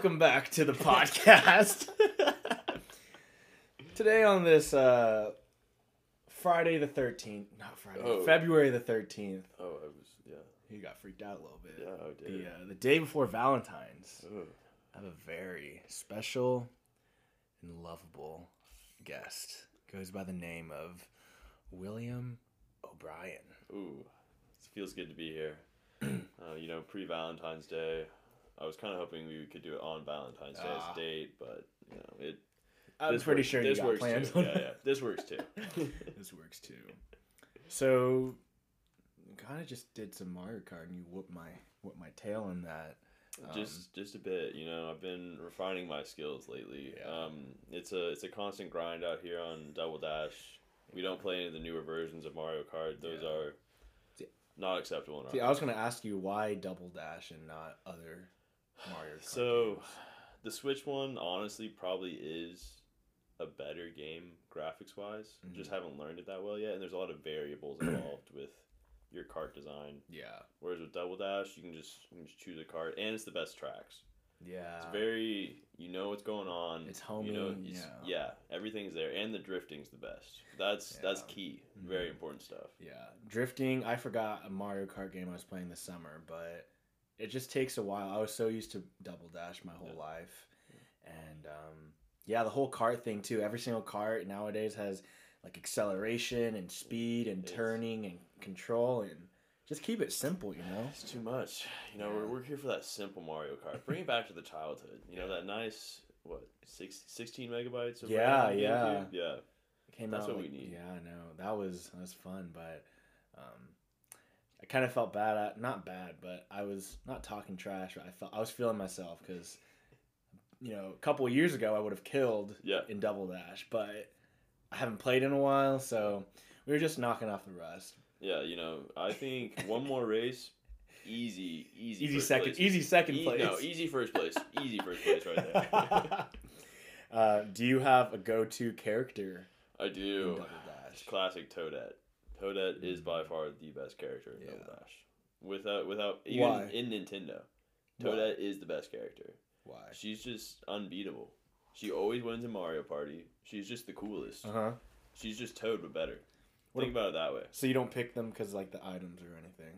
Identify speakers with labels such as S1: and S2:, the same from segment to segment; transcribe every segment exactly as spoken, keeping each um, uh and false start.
S1: welcome back to the podcast. Today on this uh, Friday the thirteenth, not Friday,
S2: Oh.
S1: February the thirteenth.
S2: Oh, I was, yeah.
S1: You got freaked out a little bit.
S2: Yeah, I did.
S1: The, uh, the day before Valentine's,
S2: Ugh.
S1: I have a very special and lovable guest. Goes by the name of William O'Brien.
S2: Ooh, it feels good to be here. uh, you know, pre-Valentine's Day. I was kind of hoping we could do it on Valentine's Day
S1: Ah.
S2: as a date, but, you know, it...
S1: I'm
S2: this
S1: pretty
S2: works,
S1: sure you
S2: this
S1: got
S2: works
S1: plans.
S2: Too. Yeah, yeah. This works, too.
S1: This works, too. So, kind of just did some Mario Kart, and you whooped my, whooped my tail in that. Um,
S2: Just just a bit, you know. I've been refining my skills lately.
S1: Yeah.
S2: Um, it's a it's a constant grind out here on Double Dash. We don't play any of the newer versions of Mario Kart. Those
S1: Yeah.
S2: are
S1: See-
S2: not acceptable in our
S1: See, I was going to ask you why Double Dash and not other Mario Kart
S2: So,
S1: games?
S2: the Switch one, honestly, probably is a better game graphics-wise.
S1: Mhm.
S2: Just haven't learned it that well yet, and there's a lot of variables involved with your kart design.
S1: Yeah.
S2: Whereas with Double Dash, you can just you can just choose a kart, and it's the best tracks.
S1: Yeah.
S2: It's very, you know what's going on.
S1: It's homey,
S2: You know, it's,
S1: yeah.
S2: yeah, everything's there, and the drifting's the best. That's that's
S1: Yeah.
S2: key.
S1: Mhm.
S2: Very important stuff.
S1: Yeah. Drifting, I forgot a Mario Kart game I was playing this summer, but it just takes a while. I was so used to Double Dash my whole
S2: Yeah.
S1: life. And um, yeah, the whole kart thing too. Every single kart nowadays has like acceleration and speed and
S2: It's-
S1: turning and control, and just keep it simple, you know?
S2: It's too much. You know,
S1: Yeah.
S2: we're, we're here for that simple Mario Kart. Bring it back to the childhood. You know, that nice, what, six, sixteen megabytes of
S1: Yeah,
S2: RAM on the
S1: yeah.
S2: GameCube? Yeah.
S1: It came
S2: That's
S1: out
S2: what we
S1: like-
S2: need.
S1: Yeah, I know. That was that was fun, but um, I kind of felt bad at not bad, but I was not talking trash. I felt I was feeling myself because you know a couple of years ago I would have killed
S2: Yeah.
S1: in Double Dash, but I haven't played in a while, so we were just knocking off the rust.
S2: Yeah, you know, I think one more race, easy, easy,
S1: Easy
S2: first
S1: second,
S2: place.
S1: easy second
S2: E-
S1: place.
S2: No, easy first place. Easy first place right there.
S1: uh, do you have a go-to character
S2: I
S1: in
S2: do.
S1: Double
S2: It's
S1: Dash?
S2: classic Toadette. Toadette is by far the best character in
S1: Yeah.
S2: Double Dash. Without, without, even
S1: Why?
S2: in Nintendo,
S1: Why?
S2: Toadette is the best character.
S1: Why?
S2: She's just unbeatable. She always wins in Mario Party. She's just the coolest.
S1: Uh huh.
S2: She's just Toad, but better.
S1: What
S2: Think about it that way.
S1: So you don't pick them because like the items or anything.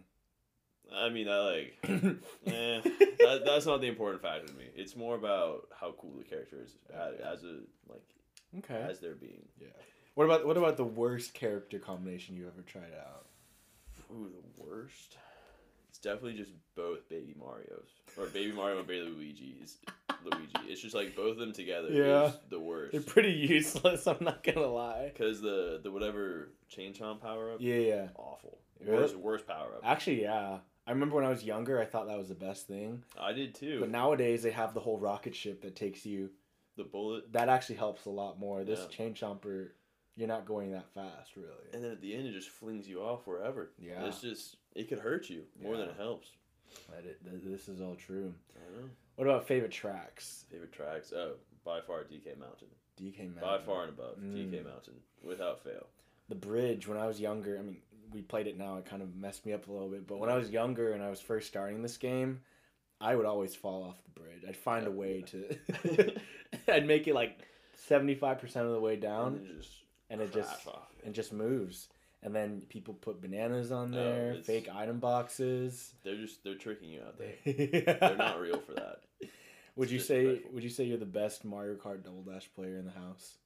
S2: I mean, I like, eh, that, that's not the important factor to me. It's more about how cool the character is as, as a like
S1: Okay.
S2: as their being.
S1: Yeah. What about what about the worst character combination you ever tried out?
S2: Ooh, the worst. It's definitely just both Baby Mario's or Baby Mario and Baby Luigi is Luigi. It's just like both of them together
S1: Yeah.
S2: is the worst.
S1: They're pretty useless. I'm not gonna lie.
S2: Because the the whatever chain chomp power up,
S1: Yeah, yeah.
S2: awful.
S1: Really?
S2: Worst worst power up.
S1: Actually, yeah. I remember when I was younger, I thought that was the best thing.
S2: I did too.
S1: But nowadays, they have the whole rocket ship that takes you.
S2: the bullet,
S1: That actually helps a lot more. This
S2: Yeah.
S1: chain chomper, you're not going that fast, really.
S2: and then at the end it just flings you off wherever.
S1: Yeah.
S2: It's just it could hurt you more than
S1: Yeah.
S2: it helps.
S1: But it, th- this is all true.
S2: I don't know.
S1: What about favorite tracks?
S2: Favorite tracks? Oh, by far D K Mountain.
S1: D K Mountain.
S2: By far and above D K
S1: Mm.
S2: Mountain, without fail.
S1: The bridge, when I was younger, I mean, we played it now, it kind of messed me up a little bit, but when I was younger and I was first starting this game, I would always fall off the bridge. I'd find a way to... I'd make it like seventy-five percent of the way down,
S2: and then just
S1: and it
S2: crash
S1: just
S2: off.
S1: it just moves. And then people put bananas on
S2: No,
S1: there,
S2: it's-
S1: fake item boxes.
S2: They're just they're tricking you out there.
S1: They're
S2: They're not real for that.
S1: Would
S2: It's
S1: you
S2: just
S1: say
S2: dreadful.
S1: would you say you're the best Mario Kart Double Dash player in the house?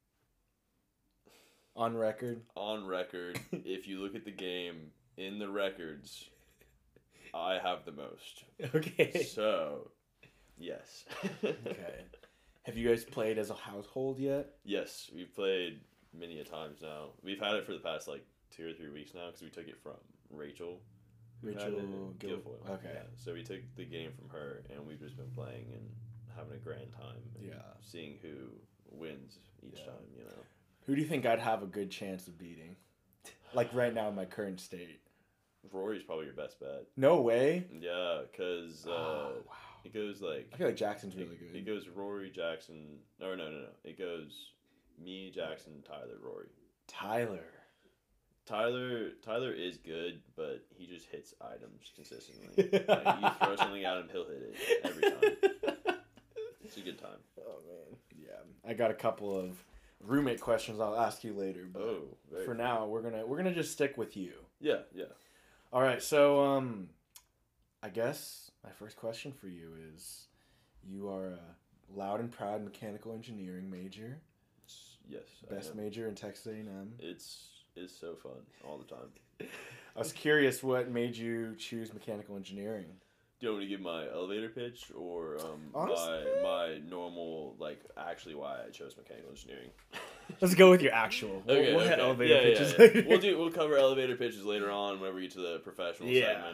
S1: On record?
S2: On record, if you look at the game in the records, I have the most.
S1: Okay.
S2: So, yes.
S1: Okay. Have you guys played as a household yet?
S2: Yes, we've played many a times now. We've had it for the past like two or three weeks now because we took it from Rachel. who had it
S1: Rachel
S2: in
S1: Gil-
S2: Guilfoyle.
S1: okay.
S2: Yeah, so we took the game from her, and we've just been playing and having a grand time. And
S1: Yeah.
S2: seeing who wins each
S1: Yeah.
S2: time. You know.
S1: Who do you think I'd have a good chance of beating? Like right now in my current state.
S2: Rory's probably your best bet.
S1: No way.
S2: Yeah, because uh,
S1: Oh, wow.
S2: it goes like
S1: I feel like Jackson's really
S2: it,
S1: good.
S2: it goes Rory, Jackson. No, no, no, no. It goes me, Jackson, Tyler, Rory.
S1: Tyler.
S2: Tyler Tyler is good, but he just hits items consistently. Like, you throw something at him, he'll hit it every time. It's a good time.
S1: Oh man, yeah. I got a couple of roommate questions I'll ask you later, but
S2: Oh, very
S1: for
S2: cool.
S1: now we're gonna we're gonna just stick with you.
S2: Yeah, yeah.
S1: All right, so um, I guess my first question for you is, you are a loud and proud mechanical engineering major,
S2: It's- yes. I
S1: best
S2: am.
S1: major in Texas A and M.
S2: It's it's so fun all the time.
S1: I was curious what made you choose mechanical engineering.
S2: Do you want me to give my elevator pitch or um, my
S1: Honestly?
S2: my normal, like, actually why I chose mechanical engineering?
S1: Let's go with your actual. We'll,
S2: Okay,
S1: we'll hit
S2: okay.
S1: elevator
S2: yeah,
S1: pitches
S2: yeah,
S1: later.
S2: yeah. We'll do we'll cover elevator pitches later on whenever we get to the professional
S1: Yeah.
S2: segment.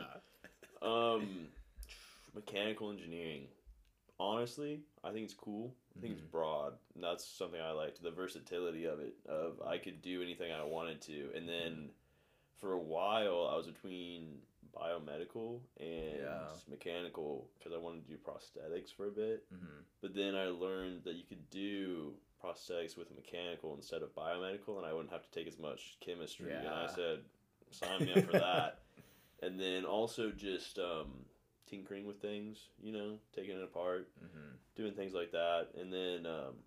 S2: Um, mechanical engineering. Honestly, I think it's cool. I think
S1: Mhm.
S2: it's broad. And that's something I liked. The versatility of it. Of I could do anything I wanted to. And then for a while, I was between biomedical and
S1: Yeah.
S2: mechanical because I wanted to do prosthetics for a bit.
S1: Mhm.
S2: But then I learned that you could do prosthetics with mechanical instead of biomedical, and I wouldn't have to take as much chemistry. And I
S1: Yeah.
S2: said, sign me up for that. And then also just um, tinkering with things, you know, taking it apart,
S1: Mhm.
S2: doing things like that. And then um,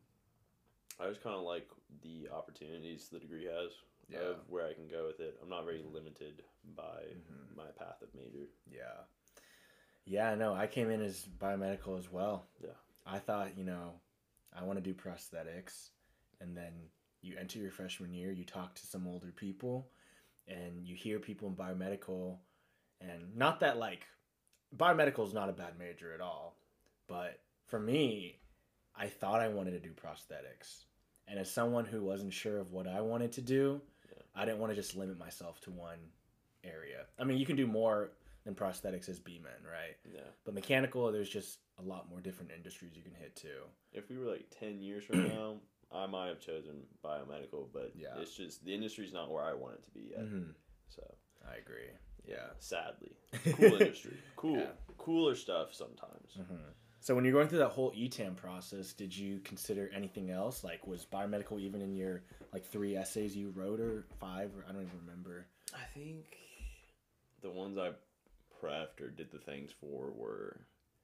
S2: I just kind of like the opportunities the degree has
S1: Yeah.
S2: of where I can go with it. I'm not very limited by
S1: Mhm.
S2: my path of major.
S1: Yeah. Yeah, no, I came in as biomedical as well.
S2: Yeah.
S1: I thought, you know, I want to do prosthetics. And then you enter your freshman year, you talk to some older people, and you hear people in biomedical. And not that, like, biomedical is not a bad major at all. But for me, I thought I wanted to do prosthetics. And as someone who wasn't sure of what I wanted to do,
S2: Yeah.
S1: I didn't want to just limit myself to one area. I mean, you can do more than prosthetics as B-men, right?
S2: Yeah.
S1: But mechanical, there's just a lot more different industries you can hit too.
S2: If we were like ten years from now, I might have chosen biomedical, but
S1: Yeah.
S2: it's just the industry's not where I want it to be yet.
S1: Mm-hmm.
S2: So,
S1: I agree. Yeah.
S2: sadly. Cool industry. Cool.
S1: Yeah.
S2: Cooler stuff sometimes.
S1: Mm-hmm. So when you're going through that whole E TAM process, did you consider anything else? Like, was biomedical even in your like three essays you wrote, or five, or I don't even remember.
S2: I think the ones I prepped or did the things for were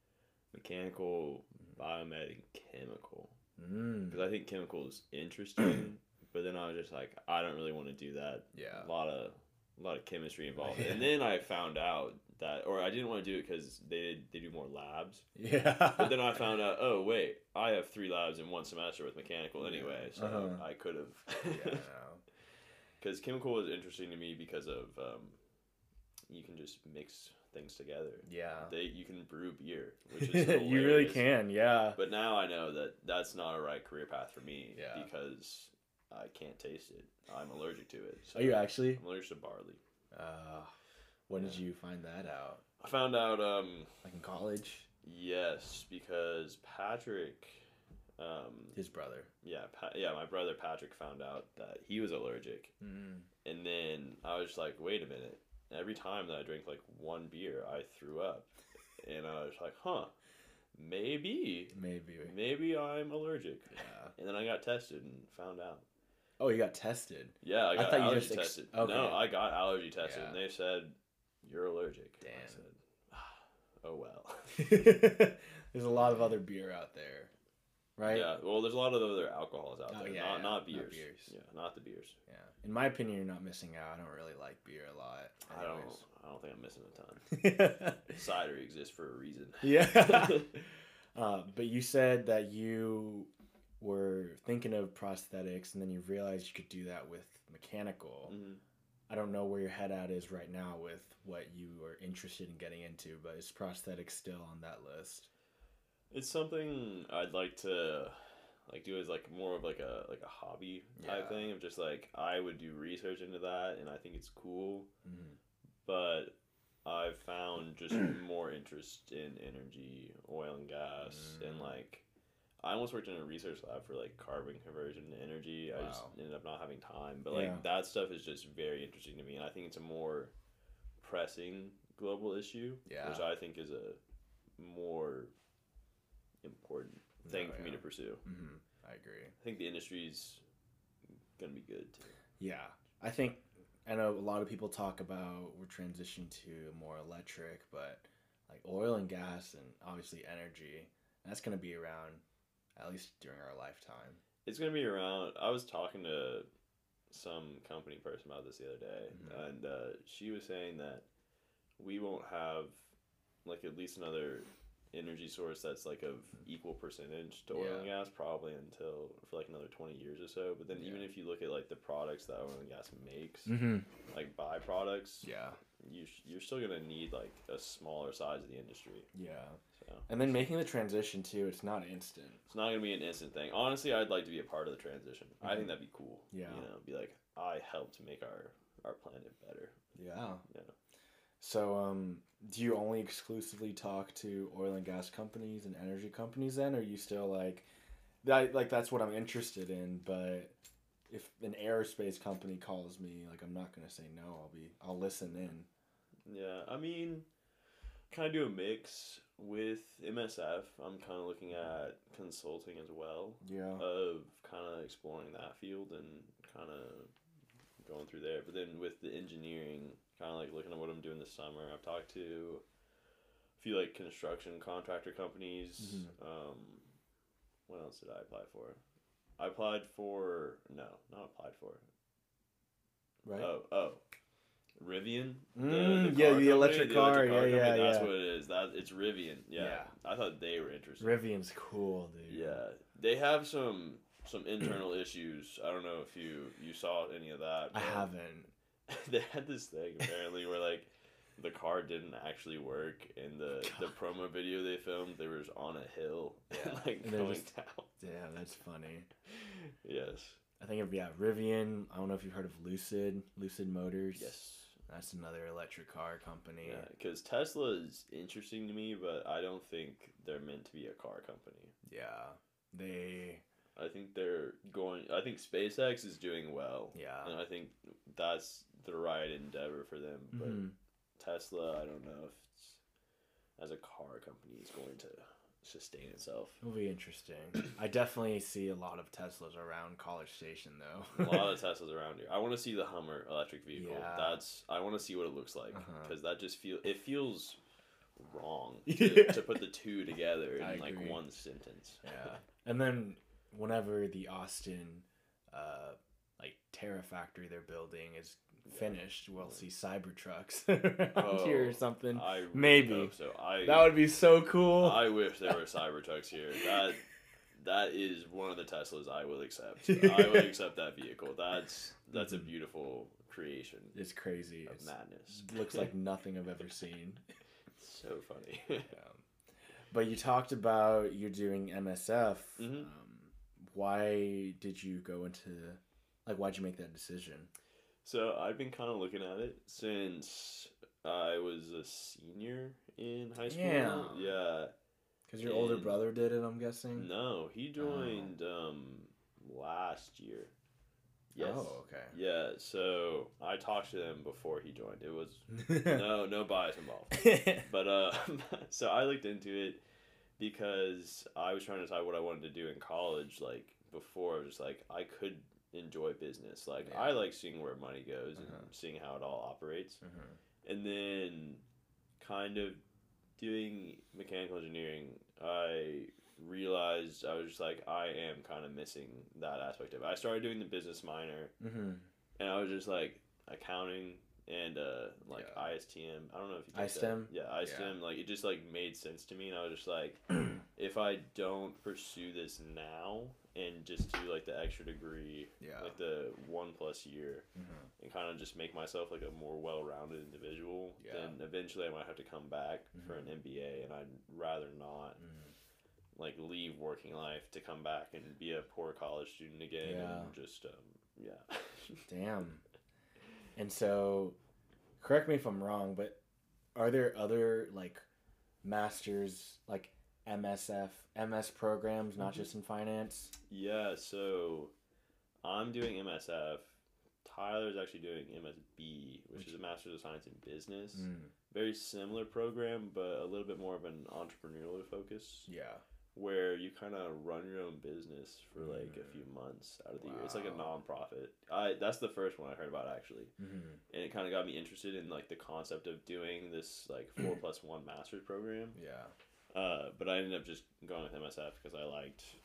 S2: mechanical, biomed, and chemical.
S1: Mm.
S2: Because I think chemical is interesting, but then I was just like, I don't really want to do that.
S1: Yeah.
S2: A lot of a lot of chemistry involved.
S1: Yeah.
S2: And then I found out that, or I didn't want to do it because they did, they do more labs.
S1: Yeah.
S2: But then I found out, oh wait, I have three labs in one semester with mechanical anyway, so
S1: Uh-huh.
S2: I could
S1: yeah,
S2: have.
S1: no.
S2: Because chemical was interesting to me because of um, you can just mix things together.
S1: Yeah.
S2: They you can brew beer, which is hilarious.
S1: You really can, yeah.
S2: But now I know that that's not a right career path for me
S1: Yeah.
S2: because I can't taste it. I'm allergic to it. So
S1: Are you actually?
S2: I'm allergic to barley.
S1: Uh, when did
S2: Yeah.
S1: you find that out?
S2: I found out, um,
S1: Like in college?
S2: yes, because Patrick, um,
S1: His brother.
S2: yeah, pa- yeah, my brother Patrick found out that he was allergic,
S1: Mm.
S2: and then I was like, wait a minute. Every time that I drank like one beer, I threw up, and I was like, huh, maybe,
S1: Maybe.
S2: maybe I'm allergic.
S1: Yeah.
S2: And then I got tested and found out.
S1: Oh, you got tested.
S2: Yeah, I
S1: I
S2: got
S1: thought you
S2: allergy
S1: just ex-
S2: tested.
S1: okay.
S2: No, I got allergy tested,
S1: Yeah.
S2: and they said you're allergic.
S1: Damn.
S2: I said, ah, oh well.
S1: There's a lot of other beer out there, right?
S2: Yeah, well, there's a lot of other alcohols out
S1: Oh,
S2: there,
S1: yeah,
S2: not
S1: yeah.
S2: not
S1: Not
S2: beers.
S1: beers.
S2: Yeah, not the beers.
S1: Yeah. In my opinion, you're not missing out. I don't really like beer a lot.
S2: I don't.
S1: anyways.
S2: I don't think I'm missing a ton. Cider exists for a reason.
S1: Yeah. uh, but you said that you were thinking of prosthetics, and then you realized you could do that with mechanical.
S2: Mhm.
S1: I don't know where your head at is right now with what you are interested in getting into, but is prosthetics still on that list?
S2: It's something I'd like to like do as like more of like a like a hobby type
S1: Yeah.
S2: thing of just like I would do research into that, and I think it's cool.
S1: Mm.
S2: But I've found just more interest in energy, oil and gas,
S1: Mm.
S2: and like I almost worked in a research lab for like carbon conversion to energy. I just
S1: Wow.
S2: ended up not having time, but like
S1: Yeah.
S2: that stuff is just very interesting to me, and I think it's a more pressing global issue,
S1: Yeah.
S2: which I think is a more important thing
S1: Oh,
S2: for me
S1: yeah.
S2: to pursue.
S1: Mm-hmm. I agree.
S2: I think the industry's gonna be good too.
S1: Yeah, I think I know a lot of people talk about we're transitioning to more electric, but like oil and gas and obviously energy, that's going to be around at least during our lifetime.
S2: It's gonna be around. I was talking to some company person about this the other day, mm-hmm. and uh, she was saying that we won't have like at least another energy source that's like of equal percentage to oil yeah. and gas probably until for like another twenty years or so. But then yeah. even if you look at like the products that oil and gas makes,
S1: mm-hmm.
S2: like byproducts,
S1: yeah,
S2: you you're still gonna need like a smaller size of the industry.
S1: Yeah.
S2: So
S1: and then making the transition too, it's not instant.
S2: It's not gonna be an instant thing. Honestly, I'd like to be a part of the transition. Mm-hmm. I think that'd be cool.
S1: Yeah.
S2: You know, be like I helped make our our planet better.
S1: Yeah.
S2: Yeah.
S1: So, um, do you only exclusively talk to oil and gas companies and energy companies then, or are you still like, that, like that's what I'm interested in, but if an aerospace company calls me, like I'm not gonna say no, I'll be, I'll listen in.
S2: Yeah, I mean, kind of do a mix with M S F. I'm kind of looking at consulting as well.
S1: Yeah.
S2: Of kind of exploring that field and kind of going through there, but then with the engineering, kind of like looking at what I'm doing this summer. I've talked to a few like construction contractor companies. Mm-hmm. Um, what else did I apply for? I applied for no, not applied for.
S1: Right.
S2: Oh, oh, Rivian.
S1: Mm,
S2: the, the
S1: yeah, the
S2: company,
S1: electric
S2: the
S1: car.
S2: Electric car
S1: yeah,
S2: company,
S1: yeah,
S2: That's
S1: yeah.
S2: what it is. That it's Rivian. Yeah.
S1: yeah.
S2: I thought they were interesting.
S1: Rivian's cool, dude.
S2: Yeah, they have some some internal issues. I don't know if you you saw any of that.
S1: I haven't.
S2: They had this thing apparently where like the car didn't actually work in the God. the promo video they filmed. They were just on a hill
S1: yeah.
S2: and like
S1: and
S2: going
S1: just,
S2: down.
S1: Yeah, that's funny.
S2: Yes.
S1: I think of yeah Rivian. I don't know if you've heard of Lucid, Lucid Motors.
S2: Yes.
S1: That's another electric car company.
S2: Yeah, because Tesla is interesting to me, but I don't think they're meant to be a car company.
S1: Yeah, they.
S2: I think they're going. I think SpaceX is doing well.
S1: Yeah,
S2: and I think that's the right endeavor for them. But
S1: mm-hmm.
S2: Tesla, I don't know if it's, as a car company is going to sustain itself.
S1: It'll be interesting. I definitely see a lot of Teslas around College Station, though.
S2: A lot of Teslas around here. I want to see the Hummer electric vehicle.
S1: Yeah.
S2: That's. I want to see what it looks like because uh-huh. that just feel. It feels wrong to,
S1: yeah.
S2: to put the two together in
S1: I
S2: like
S1: agree.
S2: one sentence.
S1: Yeah, and then whenever the Austin, uh, like Terra factory they're building is finished, we'll see Cybertrucks around
S2: oh,
S1: here or something.
S2: I really
S1: Maybe
S2: hope so. I,
S1: that would be so cool.
S2: I wish there were Cybertrucks here. That that is one of the Teslas I will accept. I will accept that vehicle. That's that's mm-hmm. a beautiful creation.
S1: It's crazy.
S2: Of
S1: it's,
S2: madness.
S1: It looks like nothing I've ever seen.
S2: It's so funny.
S1: Yeah. But you talked about you're doing M S F.
S2: Mm-hmm.
S1: Um, why did you go into like? Why'd you make that decision?
S2: So I've been kind of looking at it since I was a senior in high school.
S1: Yeah.
S2: Yeah.
S1: Because your and older brother did it, I'm guessing?
S2: No, he joined oh. um, last year. Yes.
S1: Oh, okay.
S2: Yeah, so I talked to him before he joined. It was no no bias involved. But uh, so I looked into it because I was trying to decide what I wanted to do in college. Like before, I was just like I could enjoy business. Like yeah. I like seeing where money goes uh-huh. and seeing how it all operates. Uh-huh. And then kind of doing mechanical engineering, I realized I was just like I am kind of missing that aspect of it. I started doing the business minor,
S1: mm-hmm.
S2: and I was just like accounting and uh like
S1: yeah.
S2: I S T M. I don't know if you
S1: I S T M.
S2: Yeah, I S T M.
S1: Yeah.
S2: Like it just like made sense to me, and I was just like, if I don't pursue this now and just do like the extra degree,
S1: yeah.
S2: like the one plus year,
S1: mm-hmm.
S2: and kind of just make myself like a more well-rounded individual,
S1: yeah.
S2: then eventually I might have to come back
S1: mm-hmm.
S2: for an M B A, and I'd rather not.
S1: Mm-hmm.
S2: Like leave working life to come back and be a poor college student again
S1: yeah.
S2: and just um yeah.
S1: Damn. And so, correct me if I'm wrong, but are there other like masters like M S F M S programs, not mm-hmm. just in finance?
S2: Yeah, so I'm doing M S F. Tyler's actually doing M S B, which, which is a Master's of Science in Business.
S1: Mm.
S2: Very similar program, but a little bit more of an entrepreneurial focus.
S1: Yeah.
S2: Where you kind of run your own business for like a few months out of the
S1: wow.
S2: year. It's like a non-profit. I that's the first one I heard about actually,
S1: mm-hmm.
S2: and it kind of got me interested in like the concept of doing this like four plus one master's program.
S1: Yeah.
S2: Uh, but I ended up just going with M S F because I liked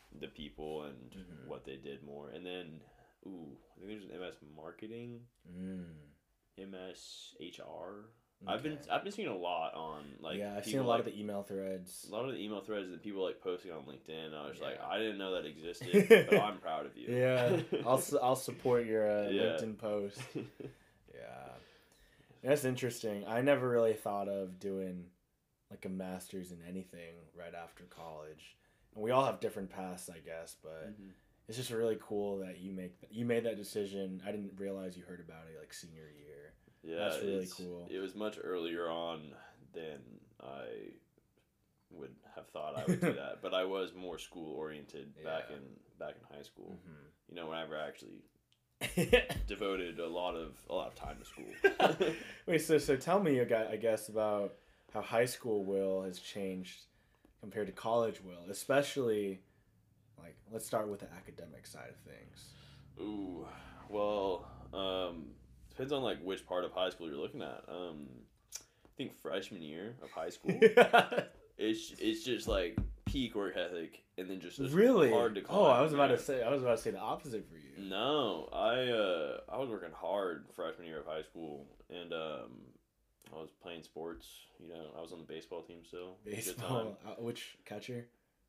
S2: the people and
S1: Mhm.
S2: what they did more. And then, ooh, I think there's an M S Marketing,
S1: Mm.
S2: M S H R. I've been
S1: Okay.
S2: I've been seeing a lot on like
S1: yeah, I've seen
S2: people,
S1: a lot
S2: like,
S1: of the email threads.
S2: a lot of the email threads and people like posting on LinkedIn. I was like,
S1: Yeah.
S2: I didn't know that existed, but I'm proud of you.
S1: Yeah, I'll su- I'll support your uh,
S2: Yeah.
S1: LinkedIn post. Yeah, that's interesting. I never really thought of doing like a master's in anything right after college, and we all have different paths, I guess. But
S2: Mhm.
S1: it's just really cool that you make you made that decision. I didn't realize you heard about it like senior year.
S2: Yeah,
S1: That's really
S2: it's-
S1: cool.
S2: It was much earlier on than I would have thought I would do that, but I was more school oriented back
S1: Yeah.
S2: in back in high school.
S1: Mm-hmm.
S2: You know, whenever I actually devoted a lot of a lot of time to school.
S1: Wait, so so tell me, I guess, about how high school Will has changed compared to college Will, especially like let's start with the academic side of things.
S2: Ooh, well, um, depends on like which part of high school you're looking at. Um, I think freshman year of high school, it's it's just like peak work ethic, and then just it's
S1: really
S2: hard to climb.
S1: Oh, I was about
S2: yeah.
S1: to say I was about to say the opposite for you.
S2: No, I uh, I was working hard freshman year of high school, and um, I was playing sports. You know, I was on the baseball team still. Good time.
S1: Baseball, uh, which catcher?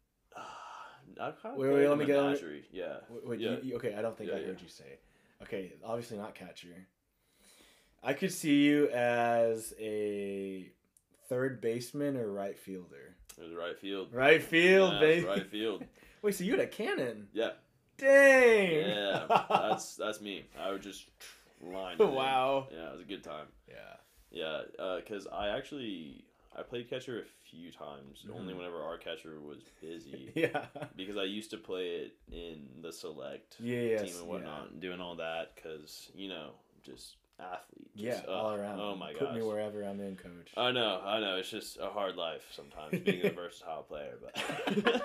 S2: I kind of
S1: Wait,
S2: played
S1: wait,
S2: in
S1: let me get- let me-
S2: menagerie. Yeah.
S1: Wait, wait,
S2: Yeah.
S1: you, you- okay, I don't think
S2: Yeah,
S1: I
S2: yeah.
S1: heard you say. Okay, obviously not catcher. I could see you as a third baseman or right fielder.
S2: It was right field.
S1: Right field,
S2: Yeah, it
S1: baby.
S2: was right field.
S1: Wait, so you had a cannon?
S2: Yeah.
S1: Dang.
S2: Yeah. That's that's me. I would just line. it in.
S1: Wow.
S2: Yeah, it was a good time.
S1: Yeah.
S2: Yeah, because I actually I played catcher a few times.
S1: Mhm.
S2: Only whenever our catcher was busy.
S1: Yeah.
S2: Because I used to play it in the select
S1: Yes,
S2: team and whatnot, and doing all that because you know just athlete.
S1: Yeah,
S2: Just,
S1: all
S2: uh,
S1: around.
S2: Oh my
S1: Put me
S2: gosh.
S1: wherever I'm in, coach.
S2: I know, I know. It's just a hard life sometimes being a versatile player, but.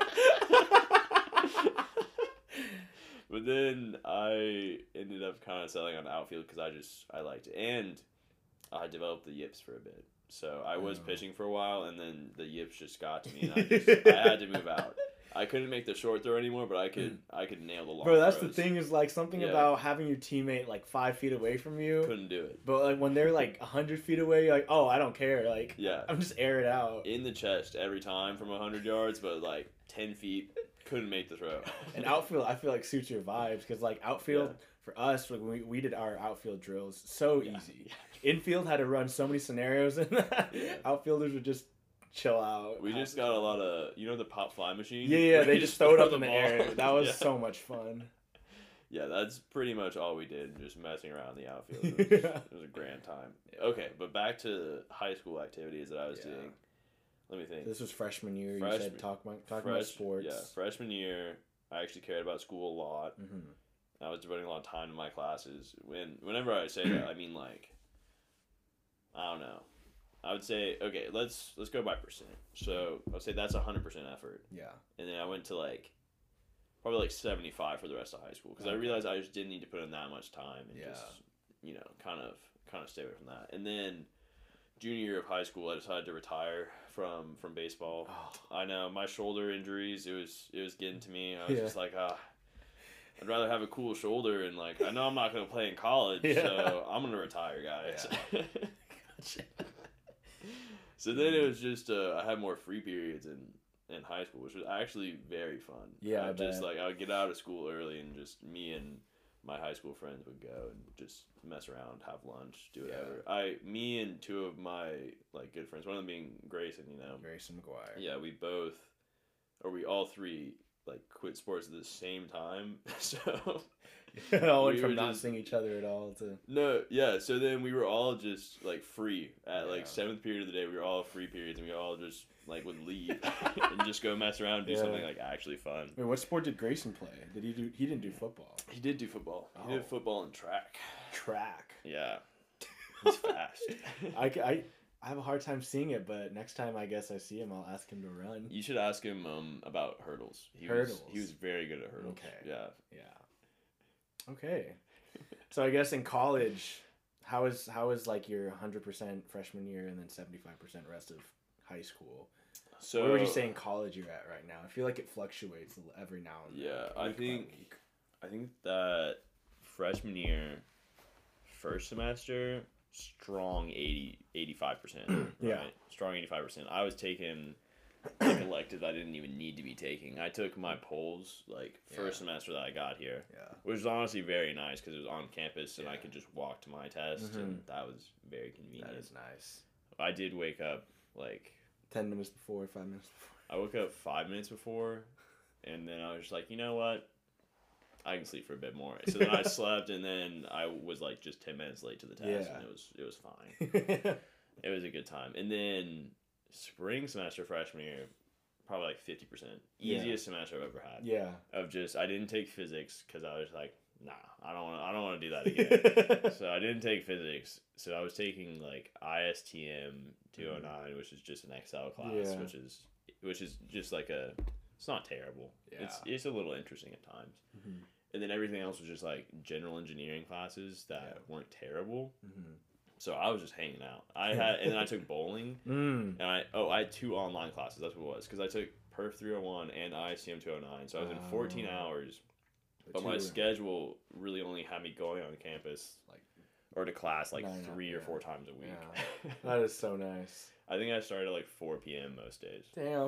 S2: But then I ended up kind of settling on outfield because I just I liked it, and I developed the yips for a bit. So I was
S1: Oh.
S2: pitching for a while, and then the yips just got to me, and I just I had to move out. I couldn't make the short throw anymore, but I could I could nail the long.
S1: Bro, that's
S2: throws.
S1: the thing is like something
S2: Yeah.
S1: about having your teammate like five feet away from you.
S2: Couldn't do it.
S1: But like when they're like a hundred feet away, you're like, oh, I don't care. Like,
S2: Yeah,
S1: I'm just air it out.
S2: in the chest every time from a hundred yards, but like ten feet, couldn't make the throw.
S1: And outfield, I feel like suits your vibes because like outfield for us, like when we we did our outfield drills, so
S2: Yeah.
S1: easy. Infield had to run so many scenarios, and
S2: Yeah.
S1: outfielders would just chill out.
S2: We just got a lot of you know the pop fly machine.
S1: Yeah, yeah,
S2: Where
S1: they
S2: you
S1: just throw it up
S2: the
S1: in the
S2: ball.
S1: air. That was
S2: Yeah.
S1: so much fun.
S2: Yeah, that's pretty much all we did, just messing around in the outfield. It was,
S1: Yeah.
S2: it was a grand time.
S1: Yeah.
S2: Okay, but back to high school activities that I was
S1: Yeah.
S2: doing. Let me think.
S1: This was freshman year. You
S2: Freshman-
S1: said talk about talk
S2: Fresh-
S1: about sports.
S2: Yeah, freshman year, I actually cared about school a lot.
S1: hmm
S2: I was devoting a lot of time to my classes. When whenever I say that, I mean like, I don't know. I would say okay, let's let's go by percent. So I'd say that's a hundred percent effort,
S1: Yeah.
S2: and then I went to like probably like seventy five for the rest of high school because I
S1: Okay.
S2: realized I just didn't need to put in that much time and
S1: Yeah.
S2: just you know kind of kind of stay away from that. And then junior year of high school, I decided to retire from from baseball.
S1: Oh.
S2: I know my shoulder injuries. It was it was getting to me. I was
S1: Yeah.
S2: just like, ah, I'd rather have a cool shoulder and like I know I'm not gonna play in college,
S1: Yeah.
S2: so I'm gonna retire, guys.
S1: Gotcha.
S2: So then it was just uh, I had more free periods in in high school, which was actually very fun.
S1: Yeah,
S2: I
S1: I
S2: just
S1: bet.
S2: like I would get out of school early and just me and my high school friends would go and just mess around, have lunch, do whatever. I, me and two of my like good friends, one of them being Grayson, you know.
S1: Grayson McGuire.
S2: Yeah, we both, or we all three, like quit sports at the same time. So
S1: It all went
S2: We
S1: from
S2: were
S1: not
S2: just-
S1: seeing each other at all to
S2: no, yeah. So then we were all just like free at
S1: Yeah.
S2: like seventh period of the day. We were all free periods, and we all just like would leave and just go mess around, and do
S1: Yeah.
S2: something like actually fun.
S1: Wait, what sport did Grayson play? Did he do? He didn't do football.
S2: He did do football. He
S1: Oh.
S2: did football and track.
S1: Track.
S2: Yeah, he's fast.
S1: I, I, I have a hard time seeing it, but next time I guess I see him, I'll ask him to run.
S2: You should ask him um, about hurdles. He
S1: Hurdles.
S2: Was, he was very good at hurdles.
S1: Okay.
S2: Yeah.
S1: Yeah. Okay. So I guess in college, how is how is like your hundred percent freshman year and then seventy five percent rest of high school.
S2: So
S1: Where would you say in college you're at right now? I feel like it fluctuates every now and then.
S2: Yeah, I
S1: week by
S2: think
S1: week.
S2: I think that freshman year, first semester, strong eighty, eighty-five percent.
S1: Yeah.
S2: Right? Strong eighty-five percent. I was taking like electives I didn't even need to be taking. I took my polls like first
S1: Yeah.
S2: semester that I got here,
S1: Yeah.
S2: which was honestly very nice because it was on campus and I
S1: Yeah.
S2: could just walk to my test,
S1: Mhm.
S2: and that was very convenient.
S1: That is nice.
S2: I did wake up like
S1: Ten minutes before, five minutes before.
S2: I woke up five minutes before, and then I was just like, you know what? I can sleep for a bit more. So then I slept, and then I was like just ten minutes late to the test,
S1: Yeah.
S2: and it was it was fine. It was a good time. And then spring semester freshman year, probably like fifty percent.
S1: Yeah.
S2: Easiest semester I've ever had.
S1: Yeah.
S2: Of just I didn't take physics because I was like, nah, I don't want I don't want to do that again. So I didn't take physics. So I was taking like I S T M two oh nine, which is just an Excel class,
S1: Yeah.
S2: which is which is just like a it's not terrible.
S1: Yeah.
S2: It's it's a little interesting at times.
S1: Mhm.
S2: And then everything else was just like general engineering classes that
S1: Yeah.
S2: weren't terrible.
S1: Mhm.
S2: So I was just hanging out. I had and then I took bowling
S1: Mm.
S2: and I oh I had two online classes. That's what it was because I took Perf three oh one and I S T M two oh nine. So I was in fourteen
S1: Oh.
S2: hours.
S1: The
S2: But my
S1: two-
S2: schedule really only had me going on campus
S1: Like
S2: or to class like
S1: nine
S2: three
S1: hours,
S2: or
S1: yeah.
S2: four times a week.
S1: Yeah. That is so nice.
S2: I think I started at like four p.m. most days.
S1: Damn.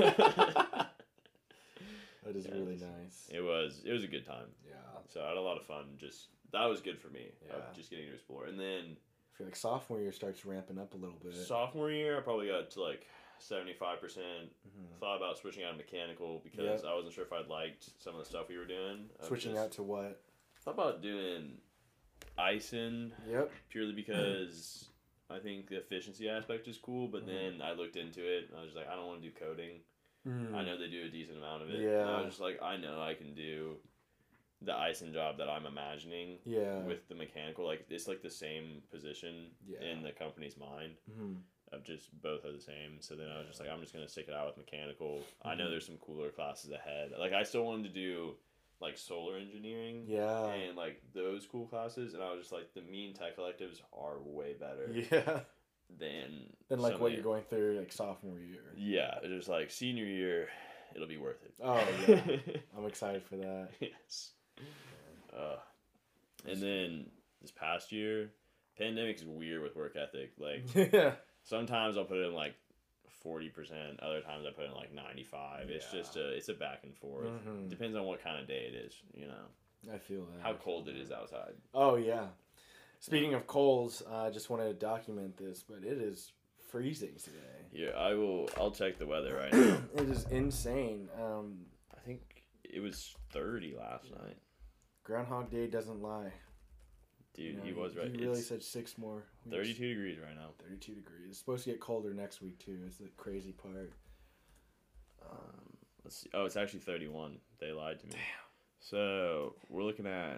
S1: That is
S2: Yeah,
S1: really
S2: it's-
S1: nice.
S2: It was it was a good time.
S1: Yeah.
S2: So I had a lot of fun. Just that was good for me.
S1: Yeah.
S2: Of just getting to explore. And then
S1: I feel like sophomore year starts ramping up a little bit.
S2: sophomore year, I probably got to like seventy-five percent.
S1: Mhm.
S2: Thought about switching out of mechanical because I wasn't sure if I liked some of the stuff we were doing. I
S1: Switching
S2: just
S1: out to what?
S2: Thought about doing icing
S1: Yep.
S2: purely because I think the efficiency aspect is cool, but
S1: Mhm.
S2: then I looked into it and I was like, I don't want to do coding.
S1: Mm.
S2: I know they do a decent amount of it.
S1: Yeah.
S2: And I was just like, I know I can do the icing job that I'm imagining
S1: Yeah.
S2: with the mechanical. Like, it's like the same position
S1: Yeah.
S2: in the company's mind
S1: Mhm.
S2: of just both are the same. So then I was just like, I'm just going to stick it out with mechanical. I know
S1: Mhm.
S2: there's some cooler classes ahead. Like, I still wanted to do like solar engineering
S1: Yeah.
S2: and like those cool classes. And I was just like, the mean tech electives are way better
S1: Yeah.
S2: than
S1: And like
S2: some
S1: what
S2: of
S1: you're
S2: the-
S1: going through like sophomore year.
S2: Yeah, it was like senior year, it'll be worth it.
S1: Oh yeah. I'm excited for that.
S2: Yes. Uh, and then this past year, pandemic's weird with work ethic. Like
S1: Yeah.
S2: sometimes I'll put in like forty percent, other times I put in like ninety-five. It's
S1: Yeah.
S2: just a it's a back and forth.
S1: Mhm.
S2: Depends on what kind of day it is, you know.
S1: I feel that.
S2: How
S1: I feel
S2: cold it
S1: that.
S2: is outside.
S1: Oh yeah. Speaking of colds, I just wanted to document this, but it is freezing today.
S2: Yeah, I will I'll check the weather right now.
S1: It is insane. Um,
S2: I think it was thirty last night.
S1: Groundhog Day doesn't lie.
S2: Dude,
S1: You know,
S2: he was right.
S1: He really
S2: It's
S1: said six more. weeks.
S2: thirty-two degrees right now.
S1: thirty-two degrees. It's supposed to get colder next week too. Is the crazy part.
S2: Um, let's see. Oh, it's actually thirty-one. They lied to me. So we're looking at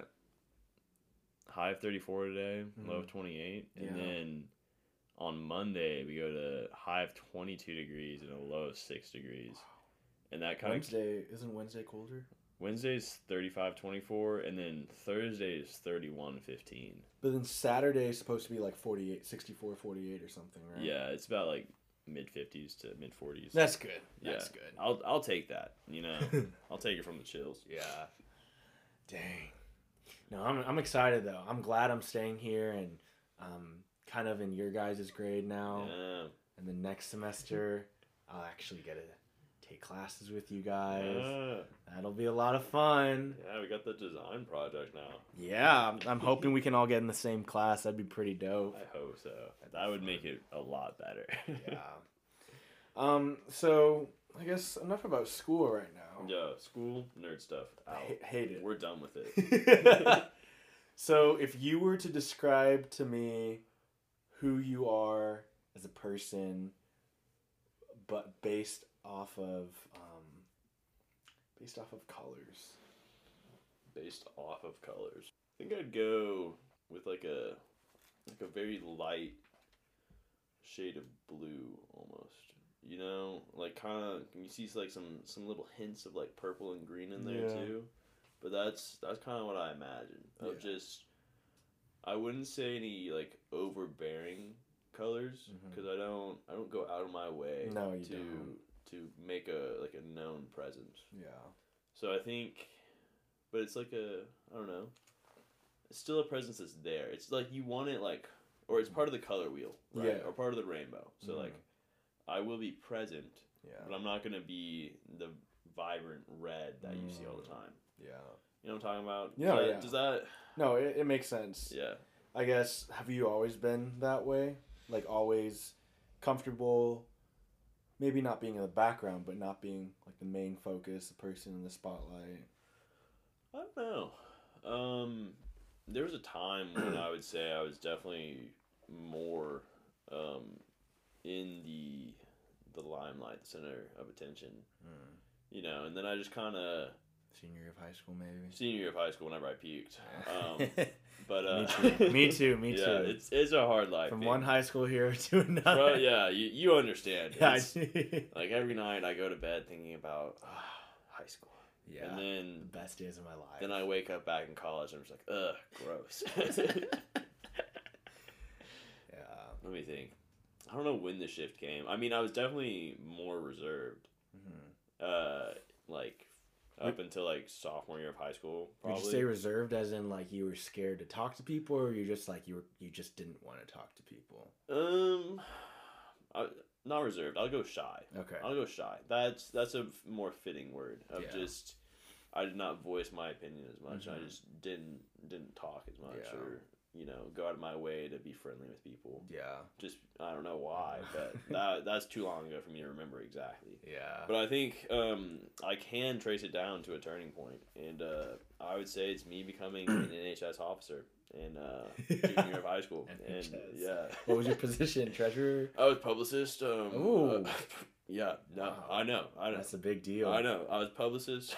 S2: high of thirty-four today, low of twenty-eight, and
S1: Yeah.
S2: then on Monday we go to high of twenty-two degrees and a low of six degrees, and that kind of
S1: Wednesday isn't Wednesday colder?
S2: Wednesday's thirty-five twenty-four, and then Thursday is thirty-one fifteen.
S1: But then Saturday is supposed to be like forty-eight, sixty-four, forty-eight or something, right?
S2: Yeah, it's about like mid fifties to mid forties.
S1: That's good.
S2: Yeah.
S1: That's good.
S2: I'll I'll take that. You know, I'll take it from the chills.
S1: Yeah. Dang. No, I'm I'm excited though. I'm glad I'm staying here and um kind of in your guys' grade now.
S2: Yeah.
S1: And then next semester I'll actually get to take classes with you guys.
S2: Yeah.
S1: That'll be a lot of fun.
S2: Yeah, we got the design project now.
S1: Yeah, I'm, I'm hoping we can all get in the same class. That'd be pretty dope.
S2: I hope so. That would make it a lot better.
S1: Yeah. Um. So I guess enough about school right now.
S2: Yeah, school, nerd stuff.
S1: I
S2: Out.
S1: ha- hate it.
S2: We're done with it.
S1: So if you were to describe to me who you are as a person, but based off of um, based off of colors.
S2: Based off of colors. I think I'd go with like a like a very light shade of blue almost. You know, like kind of you see like some some little hints of like purple and green in there
S1: Yeah.
S2: too. But that's that's kind of what I imagine of
S1: Yeah.
S2: just. I wouldn't say any like overbearing colors
S1: Mhm.
S2: because I don't I don't go out of my way
S1: No, you
S2: to
S1: don't.
S2: to make a like a known presence.
S1: Yeah.
S2: So I think, but it's like a I don't know. It's still a presence that's there. It's like you want it like, or it's part of the color wheel, right?
S1: Yeah.
S2: Or part of the rainbow. So
S1: Mhm.
S2: like, I will be present,
S1: Yeah.
S2: but I'm not gonna be the vibrant red that you see all the time.
S1: Yeah.
S2: You know what I'm talking about?
S1: Yeah,
S2: Does that,
S1: yeah.
S2: Does that?
S1: No, it, it makes sense.
S2: Yeah.
S1: I guess, have you always been that way? Like, always comfortable, maybe not being in the background, but not being, like, the main focus, the person in the spotlight?
S2: I don't know. Um, there was a time when I would say I was definitely more um, in the the limelight, the center of attention.
S1: Mm.
S2: You know, and then I just kind of
S1: Senior year of high school, maybe?
S2: senior year of high school whenever I peaked.
S1: Yeah.
S2: Um, but uh,
S1: me too. Me too. Me
S2: yeah,
S1: too.
S2: it's it's a hard life.
S1: From
S2: being-
S1: one high school hero to another.
S2: Bro, yeah, you, you understand.
S1: Yeah, I
S2: It's-
S1: see.
S2: like every night I go to bed thinking about ah, high school.
S1: Yeah.
S2: And then
S1: The best days of my life.
S2: then I wake up back in college and I'm just like, ugh, gross.
S1: Yeah.
S2: Let me think. I don't know when the shift came. I mean, I was definitely more reserved.
S1: Mm-hmm.
S2: Uh, like up until like sophomore year of high school. Probably.
S1: Would you say reserved as in like you were scared to talk to people, or you just like you were you just didn't want to talk to people?
S2: Um, I, not reserved. I'll go shy.
S1: Okay.
S2: I'll go shy. That's that's a f- more fitting word of
S1: Yeah.
S2: just. I did not voice my opinion as much.
S1: Mhm.
S2: I just didn't didn't talk as much,
S1: Yeah.
S2: or you know, go out of my way to be friendly with people.
S1: Yeah.
S2: Just I don't know why, but that that's too long ago for me to remember exactly.
S1: Yeah.
S2: But I think um, I can trace it down to a turning point, and uh, I would say it's me becoming an N H S officer in uh, junior year of high school.
S1: N H S.
S2: And yeah,
S1: What was your position? Treasurer?
S2: I was publicist. Um,
S1: Ooh.
S2: uh, yeah, no,
S1: Wow.
S2: I know, I know,
S1: That's a big deal.
S2: I know. I was publicist.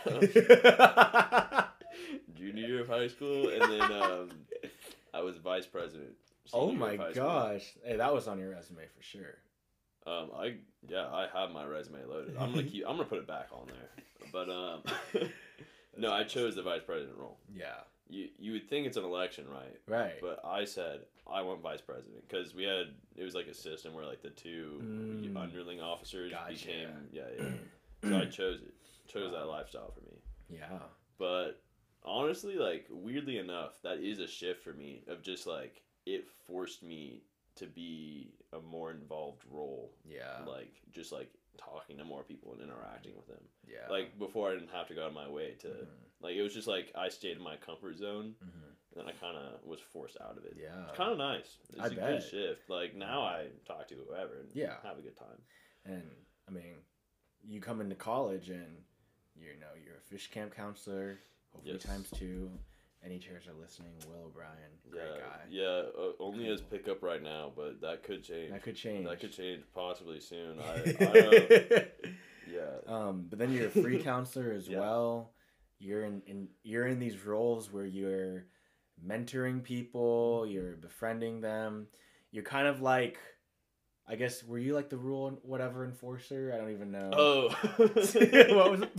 S2: Junior year of high school, and then um, I was vice president.
S1: Oh
S2: senior year
S1: my
S2: of high school.
S1: gosh! Hey, that was on your resume for sure.
S2: Um, I yeah, I have my resume loaded. I'm gonna keep. I'm gonna put it back on there. But um, no, I chose the vice president role.
S1: Yeah.
S2: You you would think it's an election, right?
S1: Right.
S2: But I said I want vice president because we had it was like a system where like the two
S1: Mm.
S2: underling officers
S1: Gotcha.
S2: became yeah yeah. So I chose it. Chose that lifestyle for me.
S1: Yeah.
S2: But honestly, like weirdly enough, that is a shift for me of just like it forced me to be a more involved role.
S1: Yeah.
S2: Like just like talking to more people and interacting with them.
S1: Yeah.
S2: Like before I didn't have to go out of my way to
S1: Mhm.
S2: like it was just like I stayed in my comfort zone
S1: Mhm.
S2: and then I kinda was forced out of it.
S1: Yeah.
S2: It's kinda nice. It's
S1: I
S2: a good
S1: bet.
S2: shift. Like now I talk to whoever and
S1: Yeah.
S2: have a good time.
S1: And I mean, you come into college and you know you're a fish camp counselor, hopefully
S2: Yes.
S1: times two. Any chairs are listening. Will O'Brien, great
S2: yeah,
S1: guy.
S2: Yeah, uh, only
S1: Cool.
S2: as pickup right now, but that could change.
S1: That could change.
S2: That could change possibly soon. I, I uh, yeah.
S1: Um, but then you're a free counselor as
S2: Yeah.
S1: well. You're in, in you're in these roles where you're mentoring people, you're befriending them. You're kind of like, I guess, were you like the rule and whatever enforcer? I don't even know.
S2: Oh.
S1: What was it?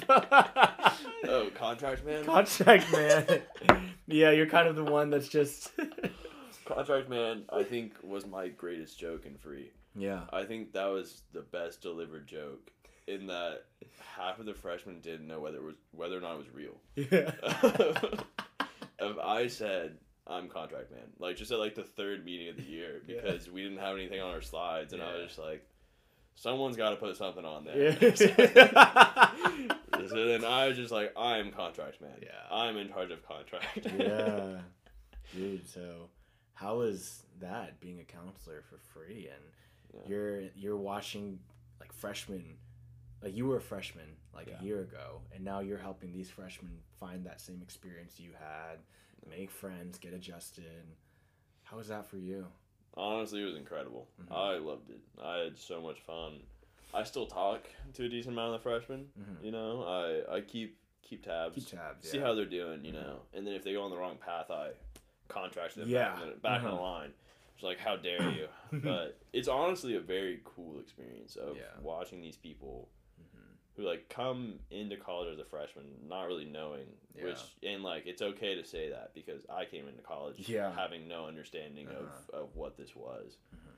S2: Oh, contract man.
S1: Contract man. Yeah, you're kind of the one that's just.
S2: Contract man, I think was my greatest joke in Free.
S1: Yeah.
S2: I think that was the best delivered joke in that half of the freshmen didn't know whether it was whether or not it was real.
S1: Yeah.
S2: If I said I'm contract man, like just at like the third meeting of the year because we didn't have anything on our slides, and I was
S1: Yeah.
S2: just like, someone's got to put something on there.
S1: Yeah.
S2: So then I was just like, I'm contract man.
S1: Yeah.
S2: I'm in charge of contract.
S1: Yeah. Dude, so how is that being a counselor for free and
S2: Yeah.
S1: you're you're watching like freshmen, like you were a freshman like
S2: Yeah.
S1: a year ago, and now you're helping these freshmen find that same experience you had, make friends, get adjusted. How was that for you?
S2: Honestly, it was incredible.
S1: Mhm.
S2: I loved it. I had so much fun. I still talk to a decent amount of the freshmen.
S1: Mhm.
S2: You know, I, I keep keep tabs.
S1: Keep tabs.
S2: See
S1: yeah.
S2: how they're doing, you
S1: Mhm.
S2: know. And then if they go on the wrong path, I contract them
S1: Yeah.
S2: back, in the, back in
S1: Uh-huh.
S2: the line. It's like, how dare you? But it's honestly a very cool experience of
S1: Yeah.
S2: watching these people
S1: Mhm.
S2: who like come into college as a freshman not really knowing
S1: Yeah.
S2: which and like it's okay to say that because I came into college
S1: Yeah.
S2: having no understanding
S1: Uh-huh.
S2: of, of what this was.
S1: Mhm.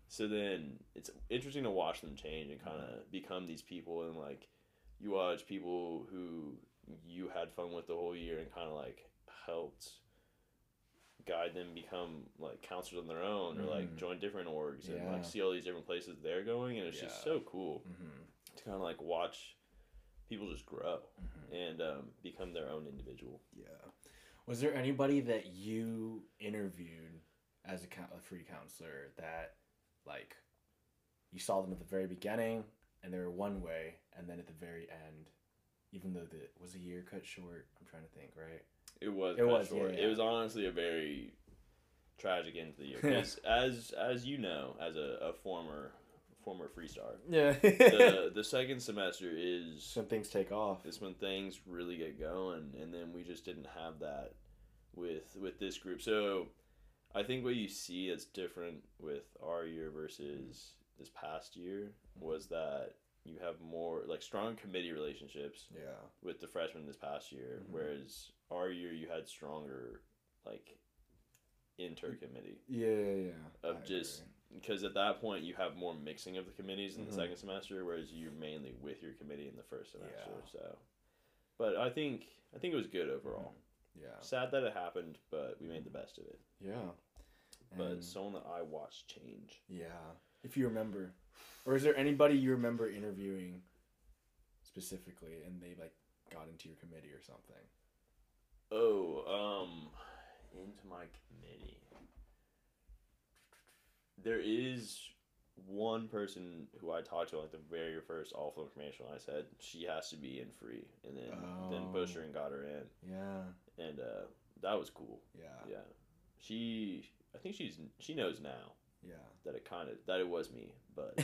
S2: So then it's interesting to watch them change and kind of become these people, and like you watch people who you had fun with the whole year and kind of like helped guide them become like counselors on their own, or like
S1: Mhm.
S2: join different orgs and
S1: Yeah.
S2: like see all these different places they're going, and it's just
S1: Yeah.
S2: so cool
S1: Mm-hmm.
S2: to kind of like watch people just grow
S1: Mm-hmm.
S2: and um, become their own individual.
S1: Yeah. Was there anybody that you interviewed as a, coun- a free counselor that, like, you saw them at the very beginning and they were one way, and then at the very end, even though the was a year cut short? I'm trying to think, right?
S2: It was.
S1: It
S2: cut
S1: was,
S2: short.
S1: yeah, yeah.
S2: It was honestly a very tragic end to the year, because as as you know, as a, a former former free star,
S1: Yeah.
S2: the the second semester is
S1: Some things take off.
S2: is when things really get going, and then we just didn't have that with with this group. So I think what you see that's different with our year versus this past year was that you have more like strong committee relationships
S1: Yeah.
S2: with the freshmen this past year,
S1: Mhm.
S2: whereas our year you had stronger like inter committee
S1: Yeah, yeah, yeah.
S2: of
S1: I
S2: just
S1: agree.
S2: because at that point you have more mixing of the committees in
S1: Mhm.
S2: the second semester, whereas you're mainly with your committee in the first semester.
S1: Yeah.
S2: So, but I think I think it was good overall.
S1: Yeah.
S2: Sad that it happened, but we made the best of it.
S1: Yeah.
S2: But
S1: And-
S2: someone that I watched change.
S1: Yeah, if you remember, or is there anybody you remember interviewing specifically, and they like got into your committee or something?
S2: Oh, um, into my committee. There is one person who I talked to like the very first all flow information. I said she has to be in free, and then then
S1: Oh.
S2: pushed her and got her in,
S1: Yeah,
S2: and uh, that was cool.
S1: yeah,
S2: Yeah, she. I think she's she knows now
S1: yeah.
S2: that it kind of that it was me, but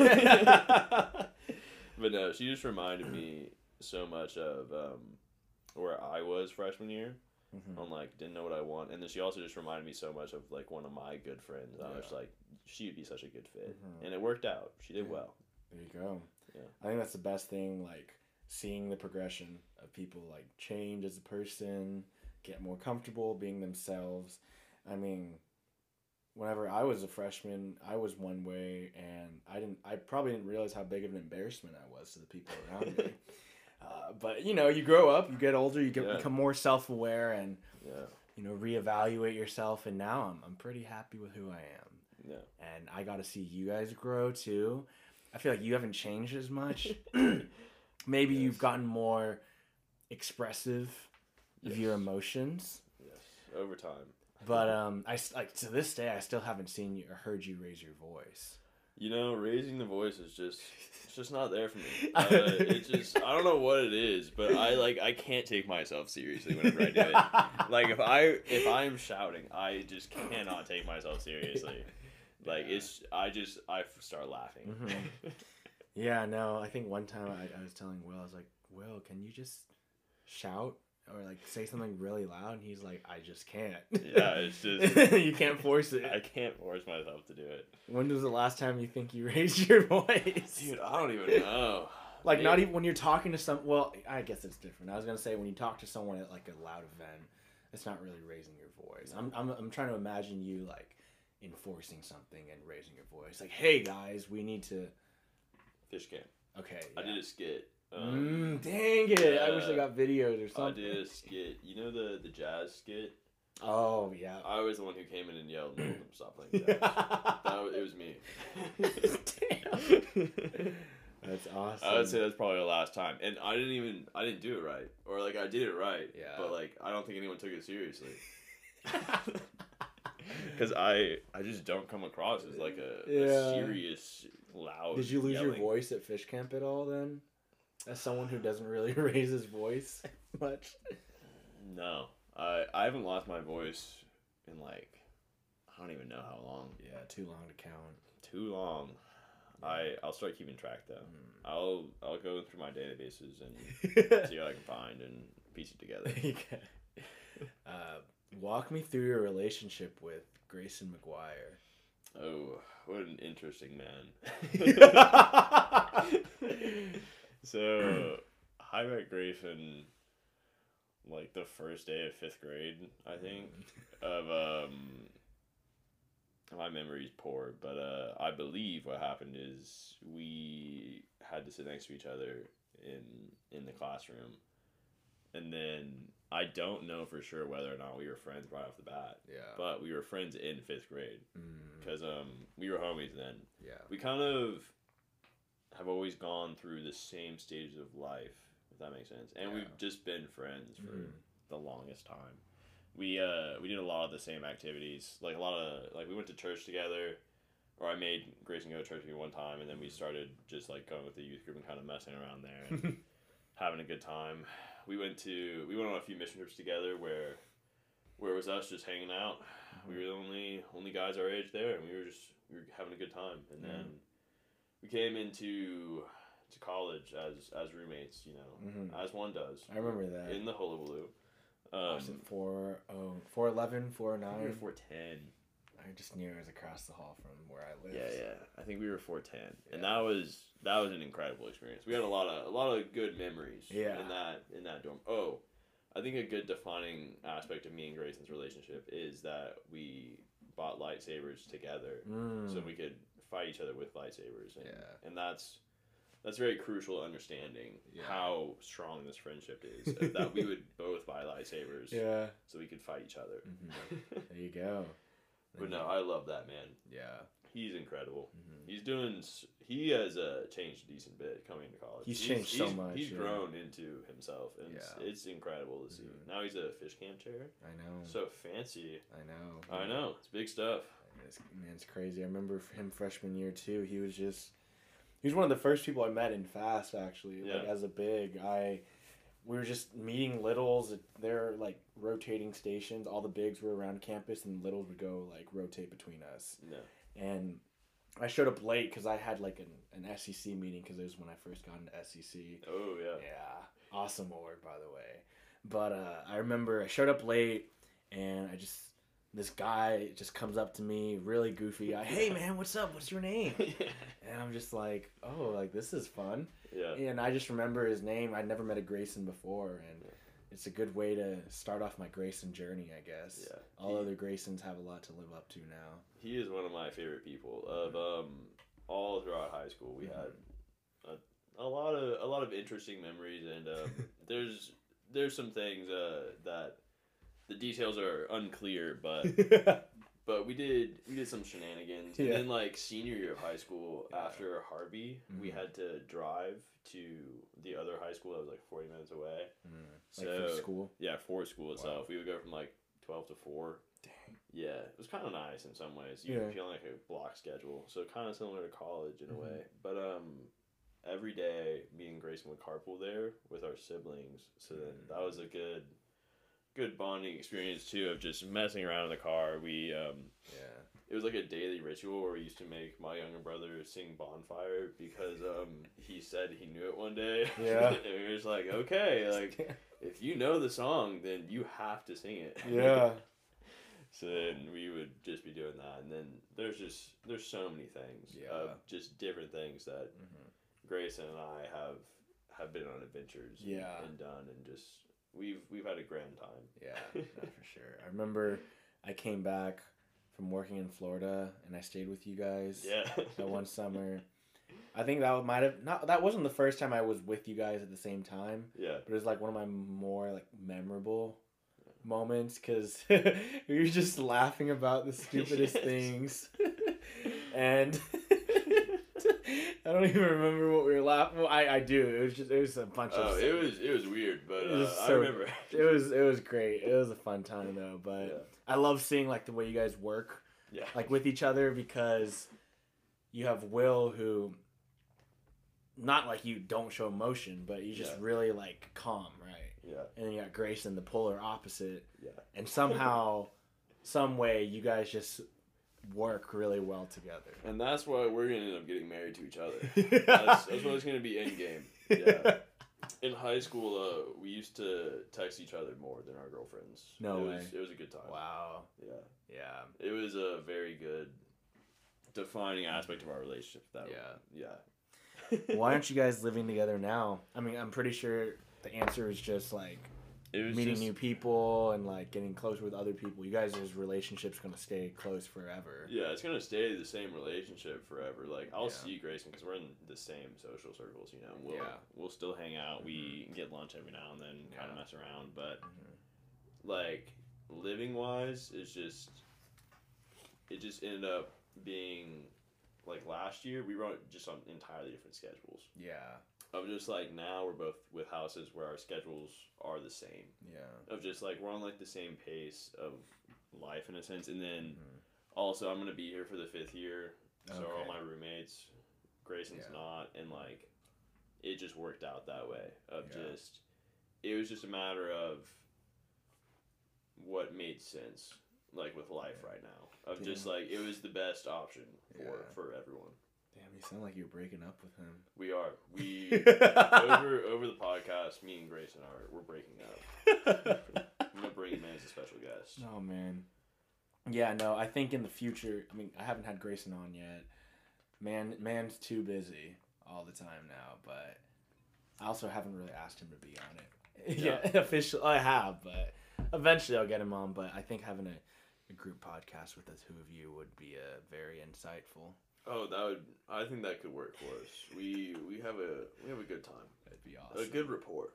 S1: yeah.
S2: but no, she just reminded me so much of um, where I was freshman year.
S1: Mhm.
S2: On like didn't know what I want, and then she also just reminded me so much of like one of my good friends. I was
S1: Yeah.
S2: like, she would be such a good fit,
S1: Mhm.
S2: and it worked out. She did
S1: Yeah.
S2: well.
S1: There you go.
S2: Yeah.
S1: I think that's the best thing, like seeing the progression of people like change as a person, get more comfortable being themselves. I mean, whenever I was a freshman, I was one way, and I didn't. I probably didn't realize how big of an embarrassment I was to the people around me. Uh, but you know, you grow up, you get older, you get,
S2: Yeah.
S1: become more self-aware, and
S2: Yeah,
S1: you know, reevaluate yourself. And now I'm I'm pretty happy with who I am,
S2: yeah.
S1: and I got to see you guys grow too. I feel like you haven't changed as much. Maybe
S2: Yes.
S1: you've gotten more expressive of your
S2: Yes.
S1: emotions.
S2: Yes, over time.
S1: But um, I s- like to this day, I still haven't seen you or heard you raise your voice.
S2: You know, raising the voice is just it's just not there for me. Uh, it just I don't know what it is, but I like I can't take myself seriously whenever I do it. Like if I if I'm shouting, I just cannot take myself seriously. Like
S1: Yeah.
S2: it's I just I start laughing.
S1: Mhm. Yeah, no, I think one time I, I was telling Will, I was like, Will, can you just shout or like say something really loud? And he's like, I just can't.
S2: Yeah, it's just
S1: you can't force it.
S2: I can't force myself to do it.
S1: When was the last time you think you raised your voice?
S2: Dude, I don't even know.
S1: Like not
S2: Maybe-
S1: even when you're talking to some. Well, I guess it's different. I was gonna say when you talk to someone at like a loud event, it's not really raising your voice. I'm I'm I'm trying to imagine you like enforcing something and raising your voice. Like, hey guys, we need to.
S2: Fish camp.
S1: Okay.
S2: I
S1: yeah.
S2: did a skit. Um,
S1: Mm, dang it! I wish I
S2: uh,
S1: got videos or
S2: I
S1: something.
S2: did a skit. You know the the jazz skit?
S1: Oh yeah.
S2: I was the one who came in and yelled and told them to stop playing jazz. That was, it was me.
S1: Damn. That's awesome.
S2: I would say that's probably the last time, and I didn't even I didn't do it right, or like I did it right,
S1: Yeah.
S2: but like I don't think anyone took it seriously. Because I I just don't come across as like a,
S1: Yeah.
S2: a serious loud.
S1: Did you lose your
S2: yelling.
S1: voice at fish camp at all then? As someone who doesn't really raise his voice much.
S2: No, I I haven't lost my voice in like I don't even know how long.
S1: Yeah, too long to count.
S2: Too long. I I'll start keeping track though.
S1: Mm.
S2: I'll I'll go through my databases and see what I can find and piece it together.
S1: Okay. Uh, walk me through your relationship with Grayson McGuire.
S2: Oh, what an interesting man.
S1: yeah.
S2: So, I met Grayson like the first day of fifth grade, I think, of um, my memory's poor, but uh, I believe what happened is we had to sit next to each other in in the classroom, and then I don't know for sure whether or not we were friends right off the bat.
S1: Yeah.
S2: But we were friends in fifth grade because mm. um we were homies then.
S1: Yeah.
S2: We kind of have always gone through the same stages of life, if that makes sense, and yeah. we've just been friends for mm. the longest time. We uh we did a lot of the same activities, like a lot of like we went to church together, or I made Grayson go to church with me one time, and then we started just like going with the youth group and kind of messing around there and having a good time. We went to we went on a few mission trips together where where it was us just hanging out. We were the only only guys our age there, and we were just we were having a good time. And then mm-hmm. we came into to college as as roommates, you know, mm-hmm. as one does.
S1: I remember that
S2: in the Hullabaloo.
S1: Um, was it four oh four eleven four nine?
S2: We were four ten.
S1: I just knew it was across the hall from where I lived.
S2: Yeah, yeah. I think we were four ten, yeah. and that was that was an incredible experience. We had a lot of a lot of good memories.
S1: Yeah.
S2: In that in that dorm. Oh, I think a good defining aspect of me and Grayson's relationship is that we bought lightsabers together, mm. so we could fight each other with lightsabers. And,
S1: yeah. And
S2: that's that's very crucial to understanding yeah. how strong this friendship is. That we would both buy lightsabers.
S1: Yeah.
S2: So we could fight each other.
S1: Mm-hmm. There you go.
S2: But no, I love that man.
S1: Yeah.
S2: He's incredible. Mm-hmm. He's doing. He has uh, changed a decent bit coming into college.
S1: He's,
S2: he's
S1: changed
S2: he's,
S1: so much.
S2: He's
S1: yeah.
S2: grown into himself, and yeah. it's, it's incredible to see. Mm-hmm. Now he's a fish camp chair.
S1: I know.
S2: So fancy.
S1: I know.
S2: I know. It's big stuff.
S1: It's, man, it's crazy. I remember him freshman year too. He was just. He was one of the first people I met in Fast, actually.
S2: Yeah.
S1: Like as a big, I. We were just meeting littles at their like rotating stations. All the bigs were around campus, and littles would go like rotate between us.
S2: Yeah.
S1: And I showed up late because I had like an, an S E C meeting because it was when I first got into S E C.
S2: Oh yeah.
S1: Yeah. Awesome award, by the way. But uh, I remember I showed up late, and I just this guy just comes up to me, really goofy. I, hey man, what's up? What's your name?
S2: Yeah.
S1: And I'm just like, oh, like this is fun.
S2: Yeah.
S1: And I just remember his name. I'd never met a Grayson before, and yeah. it's a good way to start off my Grayson journey, I guess.
S2: Yeah.
S1: All he, other Graysons have a lot to live up to now.
S2: He is one of my favorite people. Of um, all throughout high school, we mm-hmm. had a, a lot of a lot of interesting memories, and um, there's there's some things uh, that the details are unclear, but. But we did we did some shenanigans, yeah. and then like senior year of high school, yeah. after Harvey, mm-hmm. we had to drive to the other high school that was like forty minutes away.
S1: Mm. So, like for school?
S2: Yeah, for school itself. Wow. We would go from like twelve to four.
S1: Dang.
S2: Yeah, it was kind of nice in some ways. You yeah. feel like a block schedule, so kind of similar to college in a mm-hmm. way. But um, every day, me and Grayson would carpool there with our siblings, so mm. then that was a good. good bonding experience too of just messing around in the car. We um
S1: yeah
S2: it was like a daily ritual where we used to make my younger brother sing Bonfire because um he said he knew it one day.
S1: Yeah.
S2: And we were just like, okay, like if you know the song then you have to sing it.
S1: Yeah.
S2: So then we would just be doing that, and then there's just there's so many things
S1: yeah.
S2: of just different things that mm-hmm. Grayson and I have have been on adventures
S1: yeah.
S2: and, and done, and just We've we've had a grand time.
S1: Yeah, no, for sure. I remember I came back from working in Florida, and I stayed with you guys.
S2: Yeah.
S1: That one summer. I think that might have not. That wasn't the first time I was with you guys at the same time.
S2: Yeah.
S1: But it was like one of my more like memorable moments because we were just laughing about the stupidest yes. things, and. I don't even remember what we were laughing. Well, I, I do. It was just it was a bunch
S2: oh,
S1: of.
S2: Oh, it was it was weird, but uh, was so, I remember.
S1: It was it was great. It was a fun time though, but yeah. I love seeing like the way you guys work,
S2: yeah,
S1: like with each other because you have Will who, not like you don't show emotion, but you just yeah. really like calm, right?
S2: Yeah.
S1: And then you got Grayson, the polar opposite.
S2: Yeah.
S1: And somehow, some way, you guys just. Work really well together,
S2: and that's why we're gonna end up getting married to each other. That's, that's what it's gonna be end game. Yeah. In high school, uh, we used to text each other more than our girlfriends.
S1: No
S2: it
S1: way.
S2: Was, it was a good time.
S1: Wow.
S2: Yeah.
S1: Yeah.
S2: It was a very good defining aspect of our relationship. That
S1: yeah.
S2: Yeah.
S1: Why aren't you guys living together now? I mean, I'm pretty sure the answer is just like
S2: it was
S1: meeting
S2: just,
S1: new people and like getting closer with other people. You guys' relationship's gonna stay close forever.
S2: Yeah, it's gonna stay the same relationship forever. Like I'll
S1: Yeah.
S2: see Grayson because we're in the same social circles. You know, we'll
S1: Yeah.
S2: we'll still hang out.
S1: Mhm.
S2: We get lunch every now and then, kind of
S1: Yeah.
S2: mess around. But
S1: Mm-hmm.
S2: like living wise, it's just it just ended up being like last year we were just on entirely different schedules.
S1: Yeah.
S2: Of just like now we're both with houses where our schedules are the same.
S1: Yeah.
S2: Of just like we're on like the same pace of life in a sense, and then
S1: Mhm.
S2: also I'm gonna be here for the fifth year, so are all
S1: Okay.
S2: my roommates. Grayson's
S1: Yeah.
S2: not, and like it just worked out that way. Of
S1: Yeah.
S2: just it was just a matter of what made sense, like with life
S1: Yeah.
S2: right now. Of just
S1: Yeah.
S2: like it was the best option for
S1: Yeah.
S2: for everyone.
S1: Damn, you sound like you're breaking up with him.
S2: We are we over over the podcast. Me and Grayson are we're breaking up. I'm gonna bring him in as a special guest.
S1: Oh man. Yeah, no, I think in the future, I mean, I haven't had Grayson on yet. Man, man's too busy all the time now, but I also haven't really asked him to be on it. Yeah,
S2: Yeah.
S1: officially, I have, but eventually I'll get him on. But I think having a, a group podcast with the two of you would be uh, very insightful.
S2: Oh, that would I think that could work for us. We we have a we have a good time.
S1: That'd be
S2: A
S1: awesome.
S2: good rapport.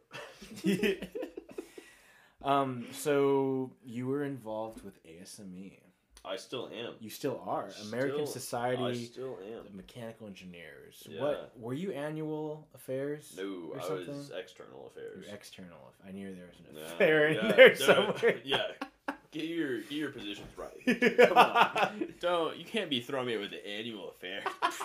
S1: um, so you were involved with A S M E.
S2: I still am.
S1: You still are. American
S2: Still-
S1: Society
S2: I still
S1: of
S2: am.
S1: Mechanical Engineers.
S2: Yeah.
S1: What were you, annual affairs?
S2: No,
S1: or
S2: I
S1: something?
S2: was external affairs.
S1: You're external. I knew there was an
S2: Yeah,
S1: affair in
S2: yeah,
S1: there
S2: don't-
S1: somewhere.
S2: Yeah. Get your get your positions right. Come on. Don't you can't be throwing me with the annual affair.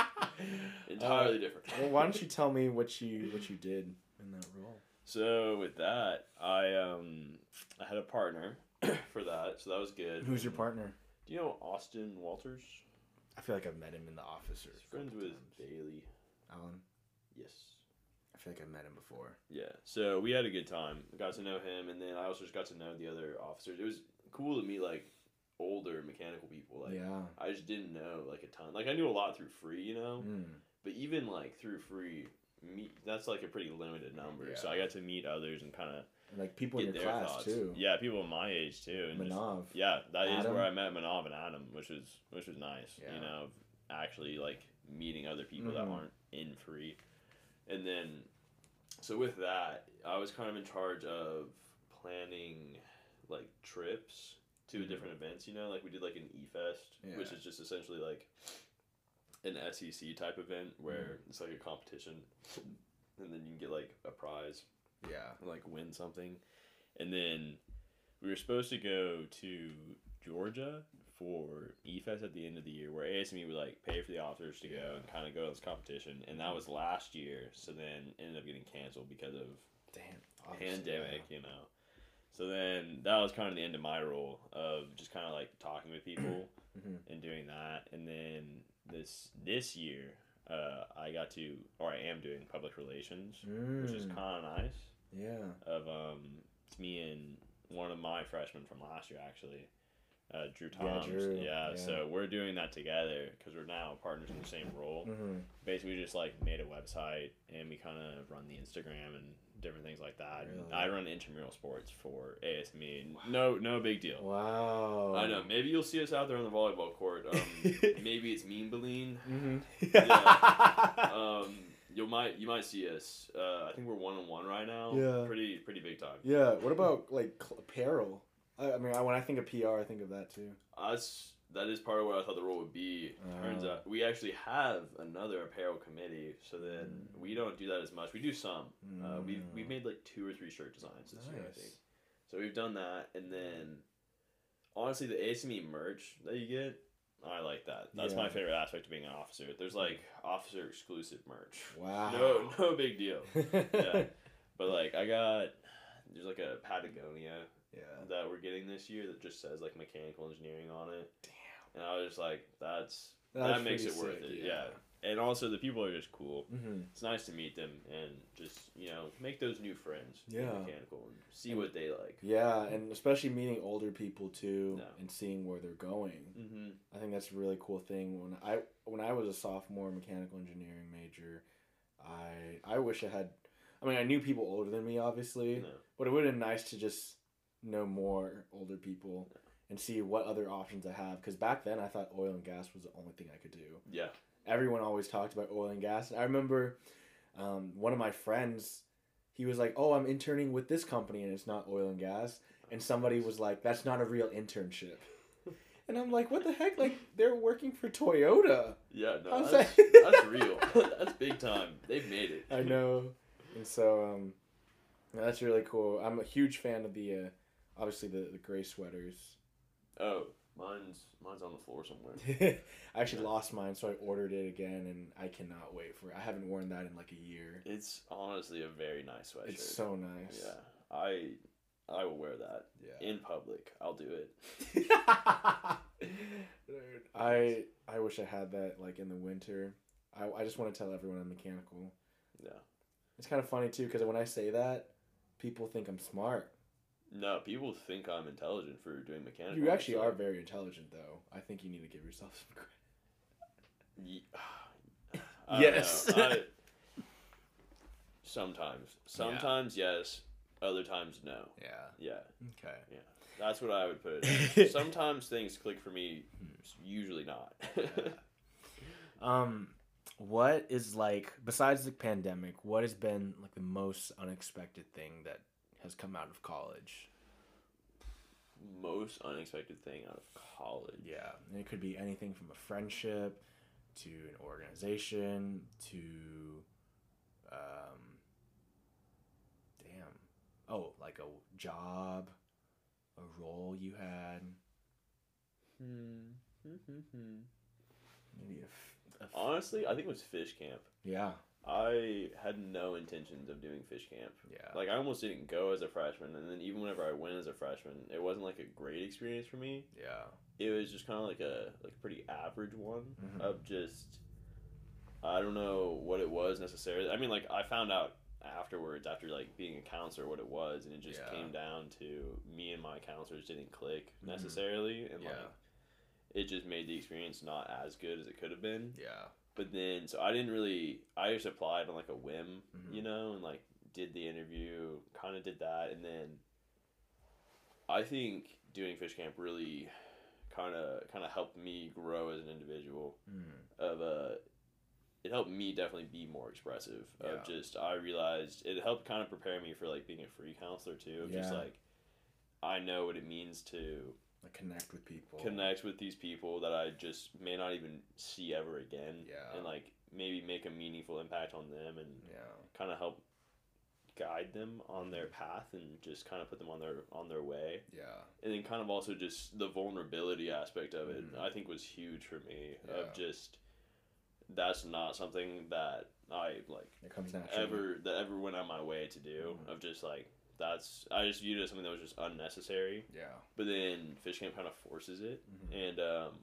S2: Entirely
S1: Uh,
S2: different.
S1: Well, why don't you tell me what you what you did in that role?
S2: So with that, I um I had a partner for that, so that was good.
S1: Who's your partner?
S2: Do you know Austin Walters?
S1: I feel like I've met him in the office. Or
S2: He's friends with Bailey.
S1: Alan.
S2: Yes.
S1: I feel like I've met him before.
S2: Yeah. So we had a good time. Got to know him, and then I also just got to know the other officers. It was cool to meet like older mechanical people. Like
S1: yeah.
S2: I just didn't know like a ton. Like I knew a lot through free, you know.
S1: Mm.
S2: But even like through free, meet that's like a pretty limited number.
S1: Yeah.
S2: So I got to meet others and kind of
S1: And, like people in
S2: get
S1: your
S2: their
S1: class
S2: thoughts.
S1: too.
S2: Yeah, people my age too. And just-
S1: Manav.
S2: yeah, that is
S1: Adam.
S2: where I met Manav and Adam, which was which was nice.
S1: Yeah.
S2: You know, actually like meeting other people that
S1: Mhm.
S2: aren't in free, and then so with that, I was kind of in charge of planning like trips to
S1: Mhm.
S2: different events. You know, like we did like an E Fest, which
S1: Yeah.
S2: is just essentially like an S E C type event where
S1: Mm-hmm.
S2: it's like a competition, and then you can get like a prize
S1: Yeah.
S2: like win something. And then we were supposed to go to Georgia for E Fest at the end of the year, where A S M E would like pay for the officers to go
S1: Yeah.
S2: and kind of go to this competition. And that was last year, so then it ended up getting canceled because of
S1: Damn. obviously,
S2: pandemic, you know. So then that was kind of the end of my role of just kind of like talking with people
S1: Yeah. Mhm.
S2: and doing that. And then this this year, uh, I got to, or I am doing public relations, which is
S1: Mm.
S2: kind of nice.
S1: Yeah.
S2: Of um, it's me and one of my freshmen from last year actually, uh, Drew
S1: Yeah,
S2: Toms.
S1: Drew,
S2: Yeah,
S1: yeah.
S2: so we're doing that together because we're now partners in the same role.
S1: Mhm.
S2: Basically, we just like made a website and we kind of run the Instagram and different things like that.
S1: Really?
S2: I run intramural sports for A S M E. No, no big deal.
S1: Wow.
S2: I know. Maybe you'll see us out there on the volleyball court. Um, maybe it's Mean Beline.
S1: Mhm.
S2: Yeah. Um, you might you might see us. Uh, I think we're one on one right now.
S1: Yeah.
S2: Pretty pretty big time.
S1: Yeah. What about like cl- apparel? I, I mean, I, when I think of P R, I think of that too.
S2: Us. That is part of what I thought the role would be. Turns
S1: Oh.
S2: out we actually have another apparel committee, so then
S1: Mm.
S2: we don't do that as much. We do some. Uh, we've
S1: Mm.
S2: we've made like two or three shirt designs this year, I
S1: Nice.
S2: think. So we've done that, and then honestly, the A S M E merch that you get, I like that. That's my
S1: Yeah.
S2: favorite aspect of being an officer. There's like officer exclusive merch.
S1: Wow.
S2: No, no big deal. Yeah. But like I got, there's like a Patagonia
S1: Yeah.
S2: that we're getting this year that just says like mechanical engineering on it.
S1: Damn.
S2: And I was just like, that's
S1: That's
S2: that makes it
S1: pretty
S2: worth
S1: sick,
S2: it. Yeah. And also the people are just cool.
S1: Mm-hmm.
S2: It's nice to meet them and just, you know, make those new friends in
S1: Yeah.
S2: mechanical and see what they like.
S1: Yeah, and especially meeting older people too,
S2: Yeah.
S1: and seeing where they're going.
S2: Mm-hmm.
S1: I think that's a really cool thing. When I when I was a sophomore mechanical engineering major, I I wish I had I mean, I knew people older than me, obviously,
S2: No.
S1: but it would have been nice to just know more older people
S2: No.
S1: and see what other options I have. Because back then, I thought oil and gas was the only thing I could do.
S2: Yeah.
S1: Everyone always talked about oil and gas. I remember um, one of my friends, he was like, oh, I'm interning with this company and it's not oil and gas. And somebody was like, that's not a real internship. And I'm like, what the heck? Like, they're working for Toyota.
S2: Yeah, no,
S1: How's
S2: that's,
S1: that?
S2: that's real. That's big time. They've made it.
S1: I know. And so, um, yeah, that's really cool. I'm a huge fan of the, uh, obviously, the, the gray sweaters.
S2: Oh, mine's mine's on the floor somewhere.
S1: I actually lost mine, so I ordered it again, and I cannot wait for it. I haven't worn that in like a year.
S2: It's honestly a very nice sweatshirt.
S1: It's so nice.
S2: Yeah, I I will wear that
S1: Yeah.
S2: in public. I'll do it.
S1: Dude, I I wish I had that like in the winter. I, I just want to tell everyone I'm mechanical.
S2: Yeah.
S1: It's kind of funny too because when I say that, people think I'm smart.
S2: No, people think I'm intelligent for doing mechanical.
S1: You actually
S2: so-
S1: are very intelligent, though. I think you need to give yourself some credit.
S2: Ye- I don't
S1: Yes.
S2: know. I, sometimes, sometimes yes, other times no.
S1: Yeah.
S2: Yeah,
S1: Okay.
S2: yeah. That's what I would put it as. Sometimes things click for me, usually not.
S1: Um, what is like besides the pandemic? What has been like the most unexpected thing that has come out of college?
S2: Most unexpected thing out of college.
S1: Yeah, and it could be anything from a friendship to an organization to, um, damn, oh, like a job, a role you had,
S2: Hmm. Hmm.
S1: maybe a, f- a f-
S2: Honestly, I think it was fish camp.
S1: yeah,
S2: I had no intentions of doing fish camp.
S1: yeah,
S2: Like, I almost didn't go as a freshman, and then even whenever I went as a freshman, it wasn't like a great experience for me.
S1: yeah,
S2: It was just kind of like a like a pretty average one
S1: Mhm.
S2: of just I don't know what it was necessarily. I mean, like I found out afterwards after like being a counselor what it was, and it just
S1: Yeah.
S2: came down to me and my counselors didn't click
S1: Mhm.
S2: necessarily, and
S1: Yeah.
S2: like it just made the experience not as good as it could have been.
S1: yeah,
S2: But then, so I didn't really. I just applied on like a whim,
S1: Mhm.
S2: you know, and like did the interview, kind of did that, and then I think doing fish camp really kind of kind of helped me grow as an individual.
S1: mm.
S2: Of uh, it helped me definitely be more expressive.
S1: Yeah.
S2: Of just I realized it helped kind of prepare me for like being a free counselor too. Of just
S1: Yeah.
S2: like I know what it means to
S1: like connect with people,
S2: connect with these people that I just may not even see ever again.
S1: Yeah.
S2: And like maybe make a meaningful impact on them and
S1: yeah,
S2: kind of help guide them on their path and just kind of put them on their on their way.
S1: yeah,
S2: And then kind of also just the vulnerability aspect of it,
S1: Mhm.
S2: I think was huge for me.
S1: Yeah.
S2: Of just that's not something that I like
S1: it comes naturally.
S2: ever that ever went on my way to do.
S1: Mhm.
S2: Of just like that's I just viewed it as something that was just unnecessary.
S1: Yeah,
S2: But then fish camp kind of forces it,
S1: Mhm.
S2: and um,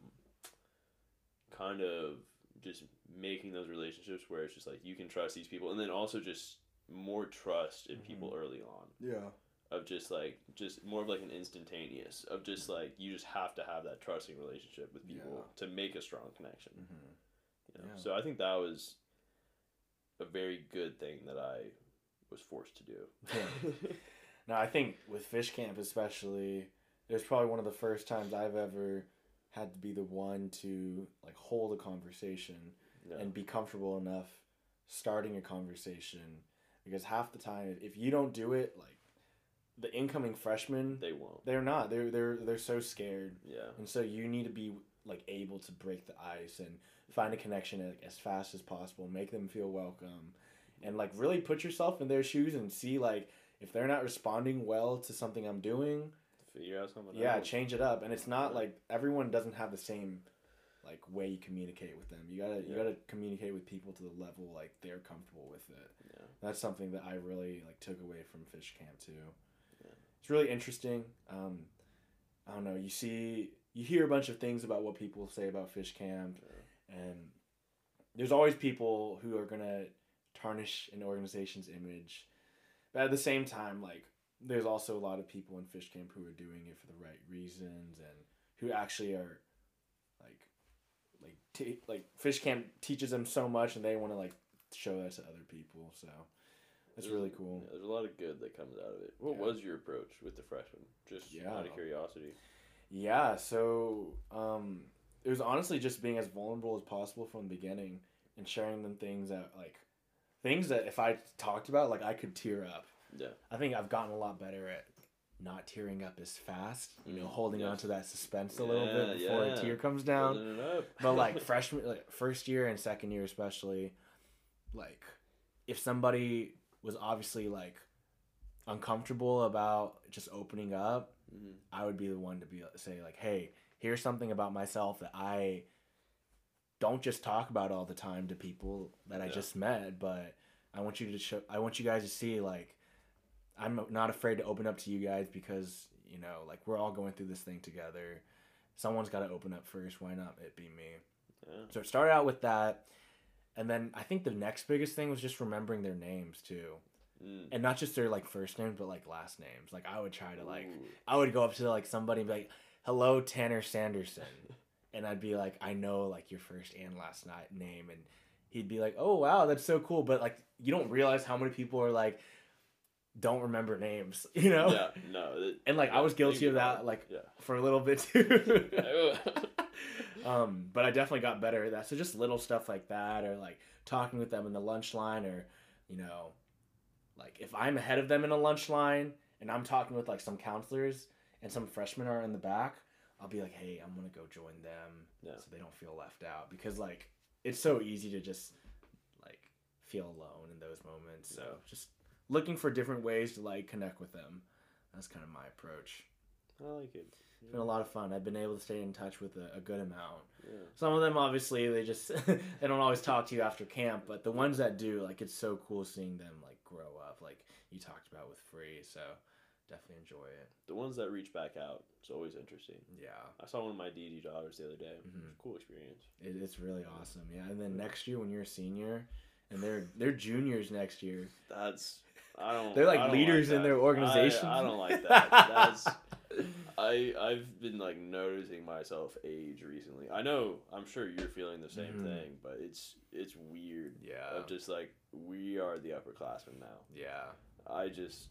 S2: kind of just making those relationships where it's just like you can trust these people, and then also just more trust in
S1: Mhm.
S2: people early on.
S1: yeah,
S2: Of just like just more of like an instantaneous of just like you just have to have that trusting relationship with people
S1: Yeah.
S2: to make a strong connection.
S1: mm-hmm.
S2: You know?
S1: Yeah.
S2: So I think that was a very good thing that I was forced to do.
S1: Yeah. Now, I think with fish camp especially, it was probably one of the first times I've ever had to be the one to like hold a conversation
S2: Yeah.
S1: and be comfortable enough starting a conversation, because half the time if you don't do it, like the incoming freshmen,
S2: They won't.
S1: they're not. They're they're they're so scared,
S2: Yeah.
S1: and so you need to be like able to break the ice and find a connection like, as fast as possible, make them feel welcome, and like really put yourself in their shoes and see like if they're not responding well to something I'm doing,
S2: Figure out something.
S1: yeah,
S2: else.
S1: change it up. And it's not
S2: Yeah.
S1: like everyone doesn't have the same like way you communicate with them. You gotta you
S2: Yeah.
S1: gotta communicate with people to the level like they're comfortable with it.
S2: Yeah.
S1: That's something that I really like took away from fish camp too.
S2: Yeah.
S1: It's really interesting. Um, I don't know. You see, you hear a bunch of things about what people say about fish camp, and there's always people who are gonna tarnish an organization's image, but at the same time, like there's also a lot of people in fish camp who are doing it for the right reasons and who actually are like like t- like fish camp teaches them so much, and they want to like show that to other people. So It's
S2: there's,
S1: really cool.
S2: Yeah, there's a lot of good that comes out of it. What
S1: Yeah.
S2: was your approach with the freshmen? Just
S1: Yeah.
S2: out of curiosity.
S1: Yeah, so um, it was honestly just being as vulnerable as possible from the beginning and sharing them things that like things that if I talked about, like I could tear up.
S2: Yeah.
S1: I think I've gotten a lot better at not tearing up as fast, you know,
S2: Mm,
S1: holding
S2: yes.
S1: on to that suspense a little
S2: Yeah,
S1: bit before
S2: yeah.
S1: a tear comes down.
S2: Building it up.
S1: But like freshman, like first year and second year especially, like if somebody was obviously like uncomfortable about just opening up,
S2: Mhm.
S1: I would be the one to be say like, hey, here's something about myself that I don't just talk about all the time to people that I
S2: Yeah.
S1: just met, but I want you to show, I want you guys to see like I'm not afraid to open up to you guys because, you know, like we're all going through this thing together. Someone's got to open up first. Why not it be me?
S2: Yeah.
S1: So it started out with that. And then I think the next biggest thing was just remembering their names too.
S2: Mm.
S1: And not just their like first names, but like last names. Like I would try to like,
S2: Ooh.
S1: I would go up to like somebody and be like, hello, Tanner Sanderson. And I'd be like, I know like your first and last night name. And he'd be like, oh, wow, that's so cool. But like, you don't realize how many people are like, don't remember names, you know?
S2: Yeah, no. It,
S1: And like,
S2: yeah,
S1: I was guilty
S2: think
S1: of that
S2: about it.
S1: like
S2: Yeah.
S1: for a little bit too.
S2: Yeah.
S1: um, but I definitely got better at that. So just little stuff like that, or like talking with them in the lunch line, or, you know, like if I'm ahead of them in a lunch line and I'm talking with like some counselors and some freshmen are in the back, I'll be like, hey, I'm going to go join them
S2: Yeah.
S1: so they don't feel left out, because like it's so easy to just like feel alone in those moments. So
S2: Yeah.
S1: just looking for different ways to like connect with them. That's kind of my approach.
S2: I like it.
S1: It's been a lot of fun. I've been able to stay in touch with a, a good amount.
S2: Yeah.
S1: Some of them, obviously, they just they don't always talk to you after camp, but the ones that do, like, it's so cool seeing them like grow up, like you talked about with Free. So definitely enjoy it.
S2: The ones that reach back out, it's always interesting.
S1: Yeah,
S2: I saw one of my D D daughters the other day. It was
S1: Mhm.
S2: a cool experience.
S1: it, it's really awesome. Yeah, and then next year when you're a senior, and they're they're juniors next year.
S2: That's I don't.
S1: They're like
S2: I don't
S1: leaders
S2: like
S1: in
S2: that.
S1: their organizations.
S2: I, I don't like that. That's I I've been like noticing myself age recently. I know I'm sure you're feeling the same
S1: Mhm.
S2: thing, but it's it's weird.
S1: Yeah.
S2: Of just like we are the upperclassmen now.
S1: Yeah.
S2: I just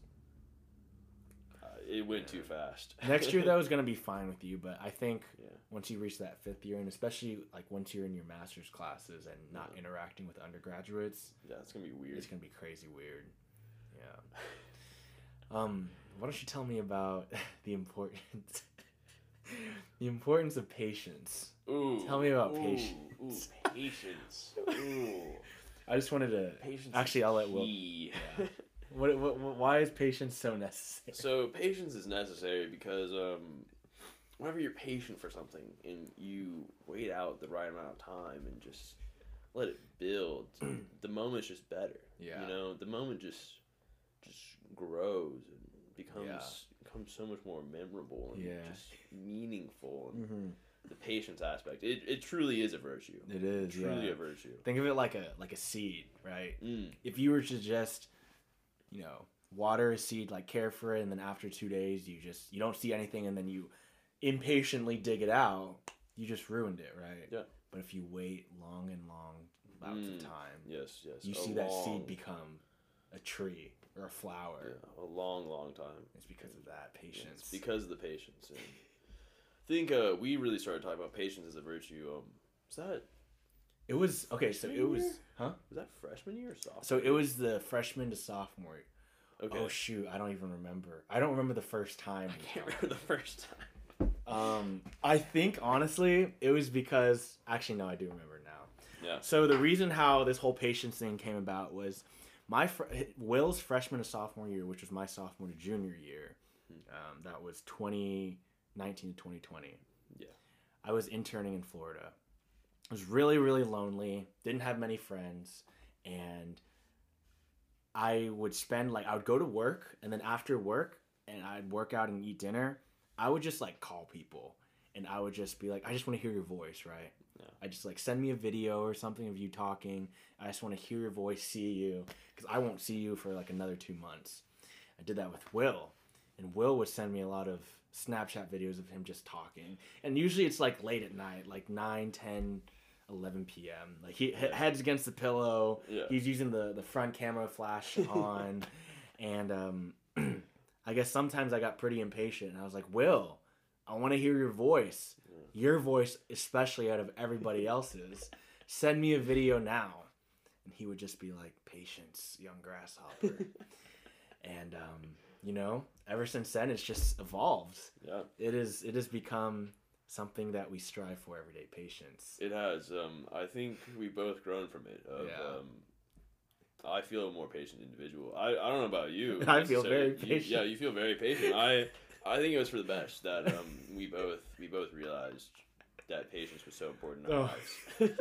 S2: uh, it went too fast.
S1: Next year though is gonna be fine with you, but I think
S2: Yeah.
S1: once you reach that fifth year, and especially like once you're in your master's classes and not
S2: Yeah.
S1: interacting with undergraduates,
S2: Yeah, it's gonna be weird.
S1: it's gonna be crazy weird. Yeah. Um, why don't you tell me about the importance the importance of patience?
S2: Ooh.
S1: Tell me about
S2: ooh,
S1: patience.
S2: Ooh, patience. Ooh.
S1: I just wanted to.
S2: Patience.
S1: Actually,
S2: is
S1: I'll let Will.
S2: key.
S1: Yeah. What, what, what? Why is patience so necessary?
S2: So patience is necessary because um, whenever you're patient for something and you wait out the right amount of time and just let it build, the moment's just better.
S1: Yeah.
S2: You know, the moment just just grows and becomes
S1: Yeah.
S2: becomes so much more memorable and
S1: Yeah.
S2: just meaningful. And
S1: Mm-hmm.
S2: the patience aspect, it, it truly is a virtue.
S1: It is.
S2: Truly
S1: yeah.
S2: a virtue.
S1: Think of it like a like a seed, right?
S2: Mm.
S1: If you were to just, you know, water a seed, like care for it, and then after two days you just you don't see anything, and then you impatiently dig it out, you just ruined it, right?
S2: Yeah.
S1: But if you wait long and long amounts
S2: Mm.
S1: of time,
S2: Yes, yes.
S1: you
S2: a
S1: see that
S2: long-
S1: seed become a tree or a flower.
S2: yeah, a long, long time.
S1: It's because of that
S2: Yeah,
S1: patience.
S2: it's because of the patience. And I think uh, we really started talking about patience as a virtue. Um, was that
S1: It was okay. So
S2: Freshman
S1: it was,
S2: year?
S1: huh?
S2: was that freshman year or sophomore?
S1: So it was the freshman to sophomore.
S2: Okay.
S1: Oh shoot, I don't even remember. I don't remember the first time.
S2: I
S1: we
S2: can't
S1: talked.
S2: remember the first time.
S1: Um, I think honestly, it was because actually no, I do remember now.
S2: Yeah.
S1: So the reason how this whole patience thing came about was my fr- Will's freshman to sophomore year, which was my sophomore to junior year. Um, that was twenty nineteen to twenty twenty.
S2: Yeah.
S1: I was interning in Florida. I was really, really lonely. Didn't have many friends, and I would spend like I would go to work, and then after work, and I'd work out and eat dinner. I would just like call people, and I would just be like, I just want to hear your voice, right?
S2: Yeah.
S1: I just like send me a video or something of you talking. I just want to hear your voice, see you, because I won't see you for like another two months. I did that with Will, and Will would send me a lot of Snapchat videos of him just talking, and usually it's like late at night, like nine, ten, eleven p.m. Like he heads against the pillow.
S2: Yeah.
S1: He's using the the front camera flash on, and um, I guess sometimes I got pretty impatient. And I was like, Will, I want to hear your voice. Your voice, especially out of everybody else's. Send me a video now. And he would just be like, patience, young grasshopper. And, um, you know, ever since then, it's just evolved.
S2: Yeah.
S1: It is. It has become something that we strive for every day, patience.
S2: It has. Um, I think we both grown from it. Of,
S1: Yeah.
S2: Um, I feel a more patient individual. I, I don't know about you.
S1: I feel very
S2: You-
S1: patient.
S2: yeah, you feel very patient. I I think it was for the best that um, we both we both realized that patience was so important in our
S1: Oh.
S2: lives.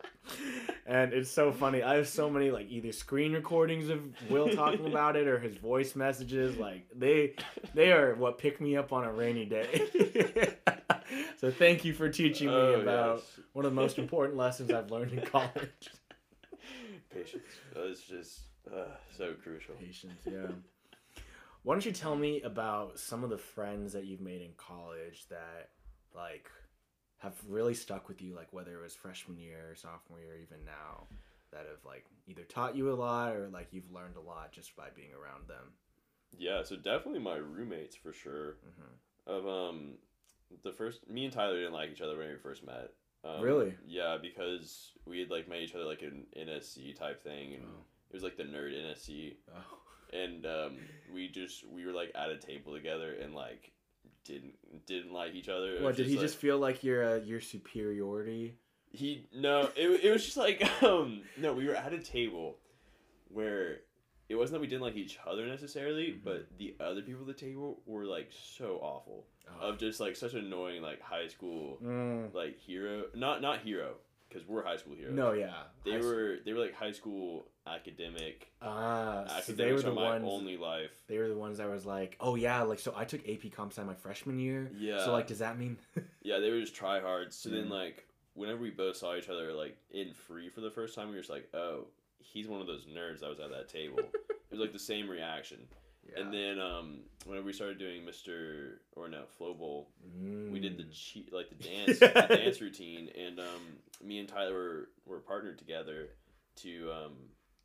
S1: And it's so funny. I have so many like either screen recordings of Will talking about it or his voice messages. Like they they are what pick me up on a rainy day. So thank you for teaching me
S2: Oh,
S1: about
S2: yes.
S1: one of the most important lessons I've learned in college.
S2: Patience. It's just uh, so crucial.
S1: Patience, yeah. Why don't you tell me about some of the friends that you've made in college that like have really stuck with you, like whether it was freshman year, sophomore year, even now, that have like either taught you a lot or like you've learned a lot just by being around them?
S2: Yeah, so definitely my roommates for sure.
S1: Mm-hmm.
S2: Of um, the first me and Tyler didn't like each other when we first met. Um,
S1: Really?
S2: Yeah, because we had like met each other like in N S C type thing, and
S1: Oh.
S2: it was like the nerd N S C,
S1: Oh.
S2: and um, we just we were like at a table together and like didn't didn't like each other. It
S1: What
S2: was
S1: did he
S2: like-
S1: just feel like your uh, your superiority?
S2: He no, it it was just like um no, we were at a table where it wasn't that we didn't like each other necessarily,
S1: Mhm.
S2: but the other people at the table were like so awful.
S1: Oh.
S2: Of just like such annoying like high school
S1: Mm.
S2: like hero not not hero because we're high school heroes.
S1: No, yeah.
S2: They
S1: I s-
S2: were they were like high school academic.
S1: ah, so
S2: Academics
S1: they were the
S2: are my
S1: ones.
S2: only life.
S1: They were the ones that was like, oh yeah, like so I took A P Comp Sci my freshman year.
S2: Yeah.
S1: So like, does that mean?
S2: Yeah, they were just tryhards. So then
S1: Yeah.
S2: like whenever we both saw each other like in free for the first time, we were just like, oh, he's one of those nerds that was at that table. It was like the same reaction.
S1: Yeah.
S2: And then um, whenever we started doing Mister or no Flow Bowl, we did the
S1: Mm.
S2: cheat like the dance the dance routine, and um, me and Tyler were, were partnered together to um,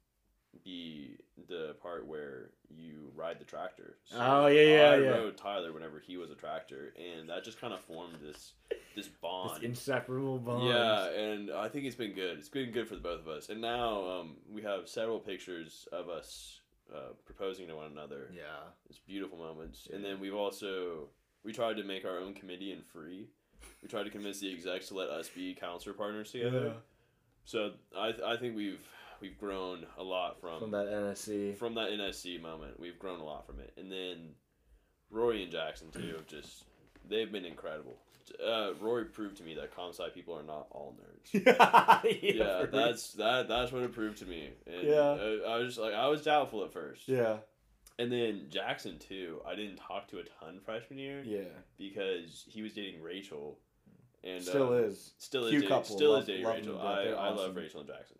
S2: be the part where you ride the tractor. So
S1: Oh, yeah, yeah,
S2: I
S1: yeah.
S2: rode Tyler whenever he was a tractor, and that just kind of formed this this bond.
S1: This inseparable bond.
S2: Yeah, and I think it's been good. It's been good for the both of us. And now um, we have several pictures of us uh, proposing to one another.
S1: Yeah.
S2: It's beautiful moments. And
S1: Yeah.
S2: then we've also we tried to make our own committee in free. We tried to convince the execs to let us be counselor partners together.
S1: Yeah.
S2: So I I think we've we've grown a lot from
S1: From that N S C.
S2: from that N S C moment. We've grown a lot from it. And then Rory and Jackson too have just they've been incredible. Uh, Rory proved to me that comp sci people are not all nerds.
S1: yeah,
S2: Yeah,
S1: for-
S2: that's that. That's what it proved to me. And
S1: Yeah.
S2: uh, I was just like, I was doubtful at first.
S1: Yeah.
S2: And then Jackson too. I didn't talk to a ton freshman year
S1: Yeah.
S2: because he was dating Rachel, and
S1: Still
S2: uh,
S1: is.
S2: still is
S1: Cute
S2: dating,
S1: couple.
S2: still
S1: Love-
S2: is dating
S1: love them
S2: Rachel.
S1: to death.
S2: I
S1: They're
S2: I love
S1: awesome.
S2: Rachel and Jackson,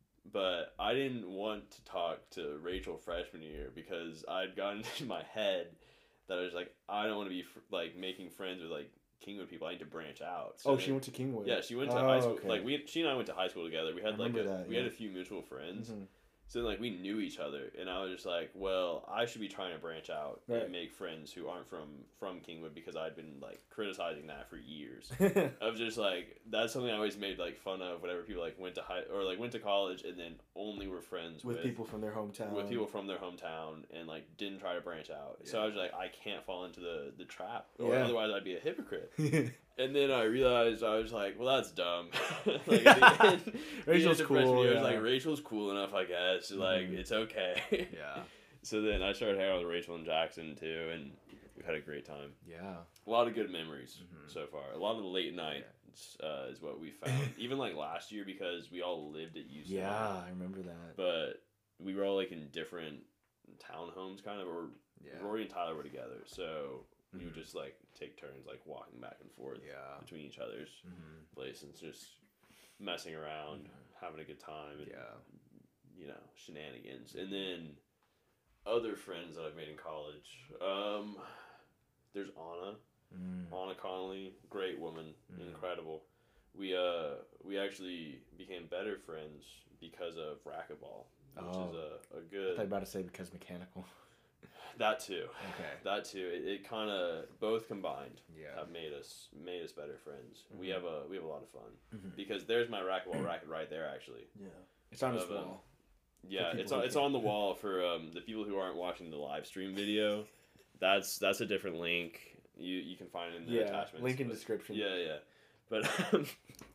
S2: but I didn't want to talk to Rachel freshman year because I'd gotten in my head that I was like, I don't want to be fr- like making friends with like Kingwood people. I need to branch out. So
S1: Oh,
S2: then-
S1: she went to Kingwood.
S2: Yeah, she went to
S1: Oh,
S2: high school.
S1: okay.
S2: Like we, she and I went to high school together. We had
S1: I
S2: like a,
S1: remember that,
S2: we
S1: yeah.
S2: had a few mutual friends.
S1: Mhm.
S2: So then, like we knew each other, and I was just like, well, I should be trying to branch out
S1: Right.
S2: and make friends who aren't from from Kingwood because I'd been like criticizing that for years. Of just like that's something I always made like fun of whenever people like went to high or like went to college and then only were friends
S1: with
S2: with,
S1: people from their hometown.
S2: with people from their hometown and like didn't try to branch out. So I was like, I can't fall into the the trap, or
S1: Yeah.
S2: otherwise I'd be a hypocrite. And then I realized I was like, well, that's dumb. Like, at the end, the
S1: Rachel's
S2: end of freshman
S1: cool,
S2: year, I was
S1: yeah.
S2: like, Rachel's cool enough, I guess. Like,
S1: Mhm.
S2: it's okay.
S1: Yeah.
S2: So then I started hanging out with Rachel and Jackson too, and we've had a great time.
S1: Yeah.
S2: A lot of good memories
S1: Mhm.
S2: so far. A lot of the late nights uh, is what we found. Even like last year because we all lived at U C.
S1: Yeah, I remember that.
S2: But we were all like in different townhomes, kind of. Or
S1: Yeah.
S2: Rory and Tyler were together, so we would
S1: Mhm.
S2: just like take turns like walking back and forth
S1: Yeah.
S2: between each other's
S1: Mhm.
S2: place and just messing around, having a good time, and
S1: Yeah.
S2: you know, shenanigans. And then other friends that I've made in college. Um, there's Anna,
S1: Mm.
S2: Anna Connolly, great woman,
S1: Mm.
S2: incredible. we uh we actually became better friends because of racquetball, which oh. is a, a good.
S1: I thought you were about to say because mechanical.
S2: That too.
S1: Okay.
S2: That too. It, it kind of both combined
S1: yeah.
S2: have made us made us better friends.
S1: Mm-hmm.
S2: We have a we have a lot of fun
S1: mm-hmm.
S2: because there's my racquetball racket right there actually.
S1: Yeah. It's on his
S2: um,
S1: wall.
S2: Yeah, it's on it's on the wall for um, the people who aren't watching the live stream video. That's that's a different link. You you can find it in the
S1: yeah,
S2: attachments.
S1: Link in
S2: but,
S1: description.
S2: Yeah, yeah. But um,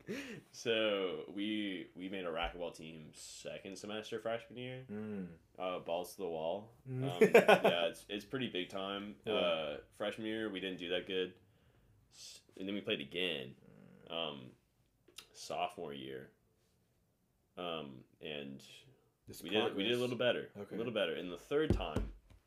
S2: so we we made a racquetball team second semester freshman year.
S1: Mm.
S2: Uh, balls to the wall.
S1: Mm.
S2: Um, yeah, it's it's pretty big time.
S1: Yeah.
S2: Uh, freshman year we didn't do that good, and then we played again. Um, sophomore year. Um, and
S1: This
S2: we did we did a little better.
S1: Okay.
S2: A little better. In the third time,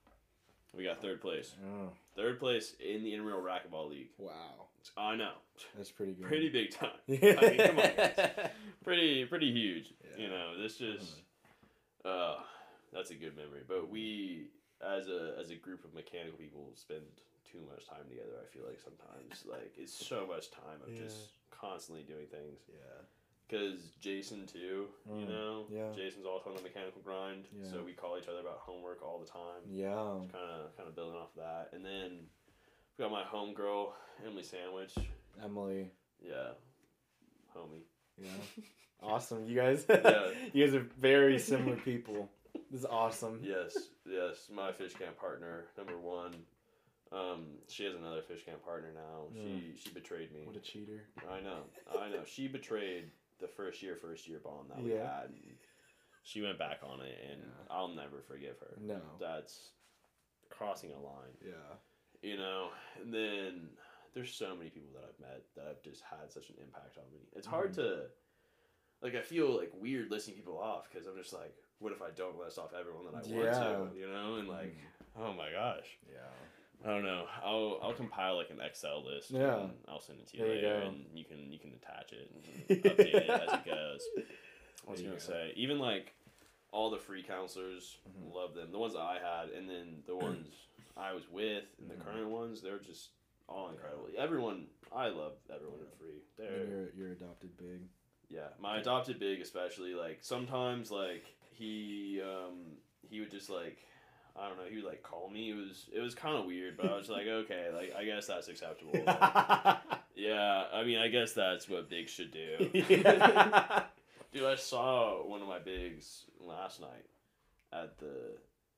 S2: we got third place.
S1: Oh.
S2: Third place in the intramural racquetball league.
S1: Wow.
S2: I know.
S1: That's pretty good.
S2: Pretty big time.
S1: Yeah.
S2: I mean, come on, guys. Pretty, pretty huge.
S1: Yeah.
S2: You know, this just, uh, that's a good memory. But we, as a as a group of mechanical people, spend too much time together. I feel like sometimes, like it's so much time of
S1: yeah.
S2: just constantly doing things.
S1: Yeah.
S2: Because Jason too, you
S1: mm.
S2: know,
S1: yeah.
S2: Jason's also on the mechanical grind,
S1: yeah.
S2: so we call each other about homework all the time.
S1: Yeah.
S2: Kind of, kind of building off of that, and then we got my homegirl, Emily Sandwich.
S1: Emily.
S2: Yeah, homie.
S1: Yeah. Awesome. You guys.
S2: Yeah.
S1: You guys are very similar people. This is awesome.
S2: Yes, yes. My fish camp partner, number one. Um, she has another fish camp partner now.
S1: Mm.
S2: She she betrayed me.
S1: What a cheater.
S2: I know, I know. She betrayed the first year, first year bond that we
S1: yeah.
S2: had. And she went back on it, and yeah. I'll never forgive her.
S1: No.
S2: That's crossing a line.
S1: Yeah.
S2: You know, and then there's so many people that I've met that have just had such an impact on me. It's hard mm-hmm. to, like, I feel like weird listing people off because I'm just like, what if I don't list off everyone that I
S1: yeah.
S2: want to, you know? And like, mm. oh my gosh.
S1: Yeah.
S2: I don't know. I'll I'll compile like an Excel list.
S1: Yeah.
S2: And I'll send it to you
S1: there
S2: later,
S1: you
S2: and you can you can attach it and update it as it goes. I was gonna go. say, even like all the free counselors, mm-hmm. love them. The ones that I had, and then the ones I was with, and the mm-hmm. current ones, they're just all incredible. Everyone, I love everyone in free. They're
S1: your your adopted big.
S2: Yeah, my adopted big especially. Like sometimes, like he um he would just like. I don't know. He would like call me. It was it was kind of weird, but I was like, okay, like I guess that's acceptable. Like, yeah, I mean, I guess that's what bigs should do.
S1: Yeah.
S2: Dude, I saw one of my bigs last night at the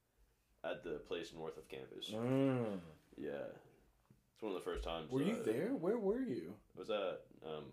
S2: at the place north of campus.
S1: Mm.
S2: Yeah, it's one of the first times.
S1: Were
S2: uh,
S1: you there? Where were you?
S2: Was that um?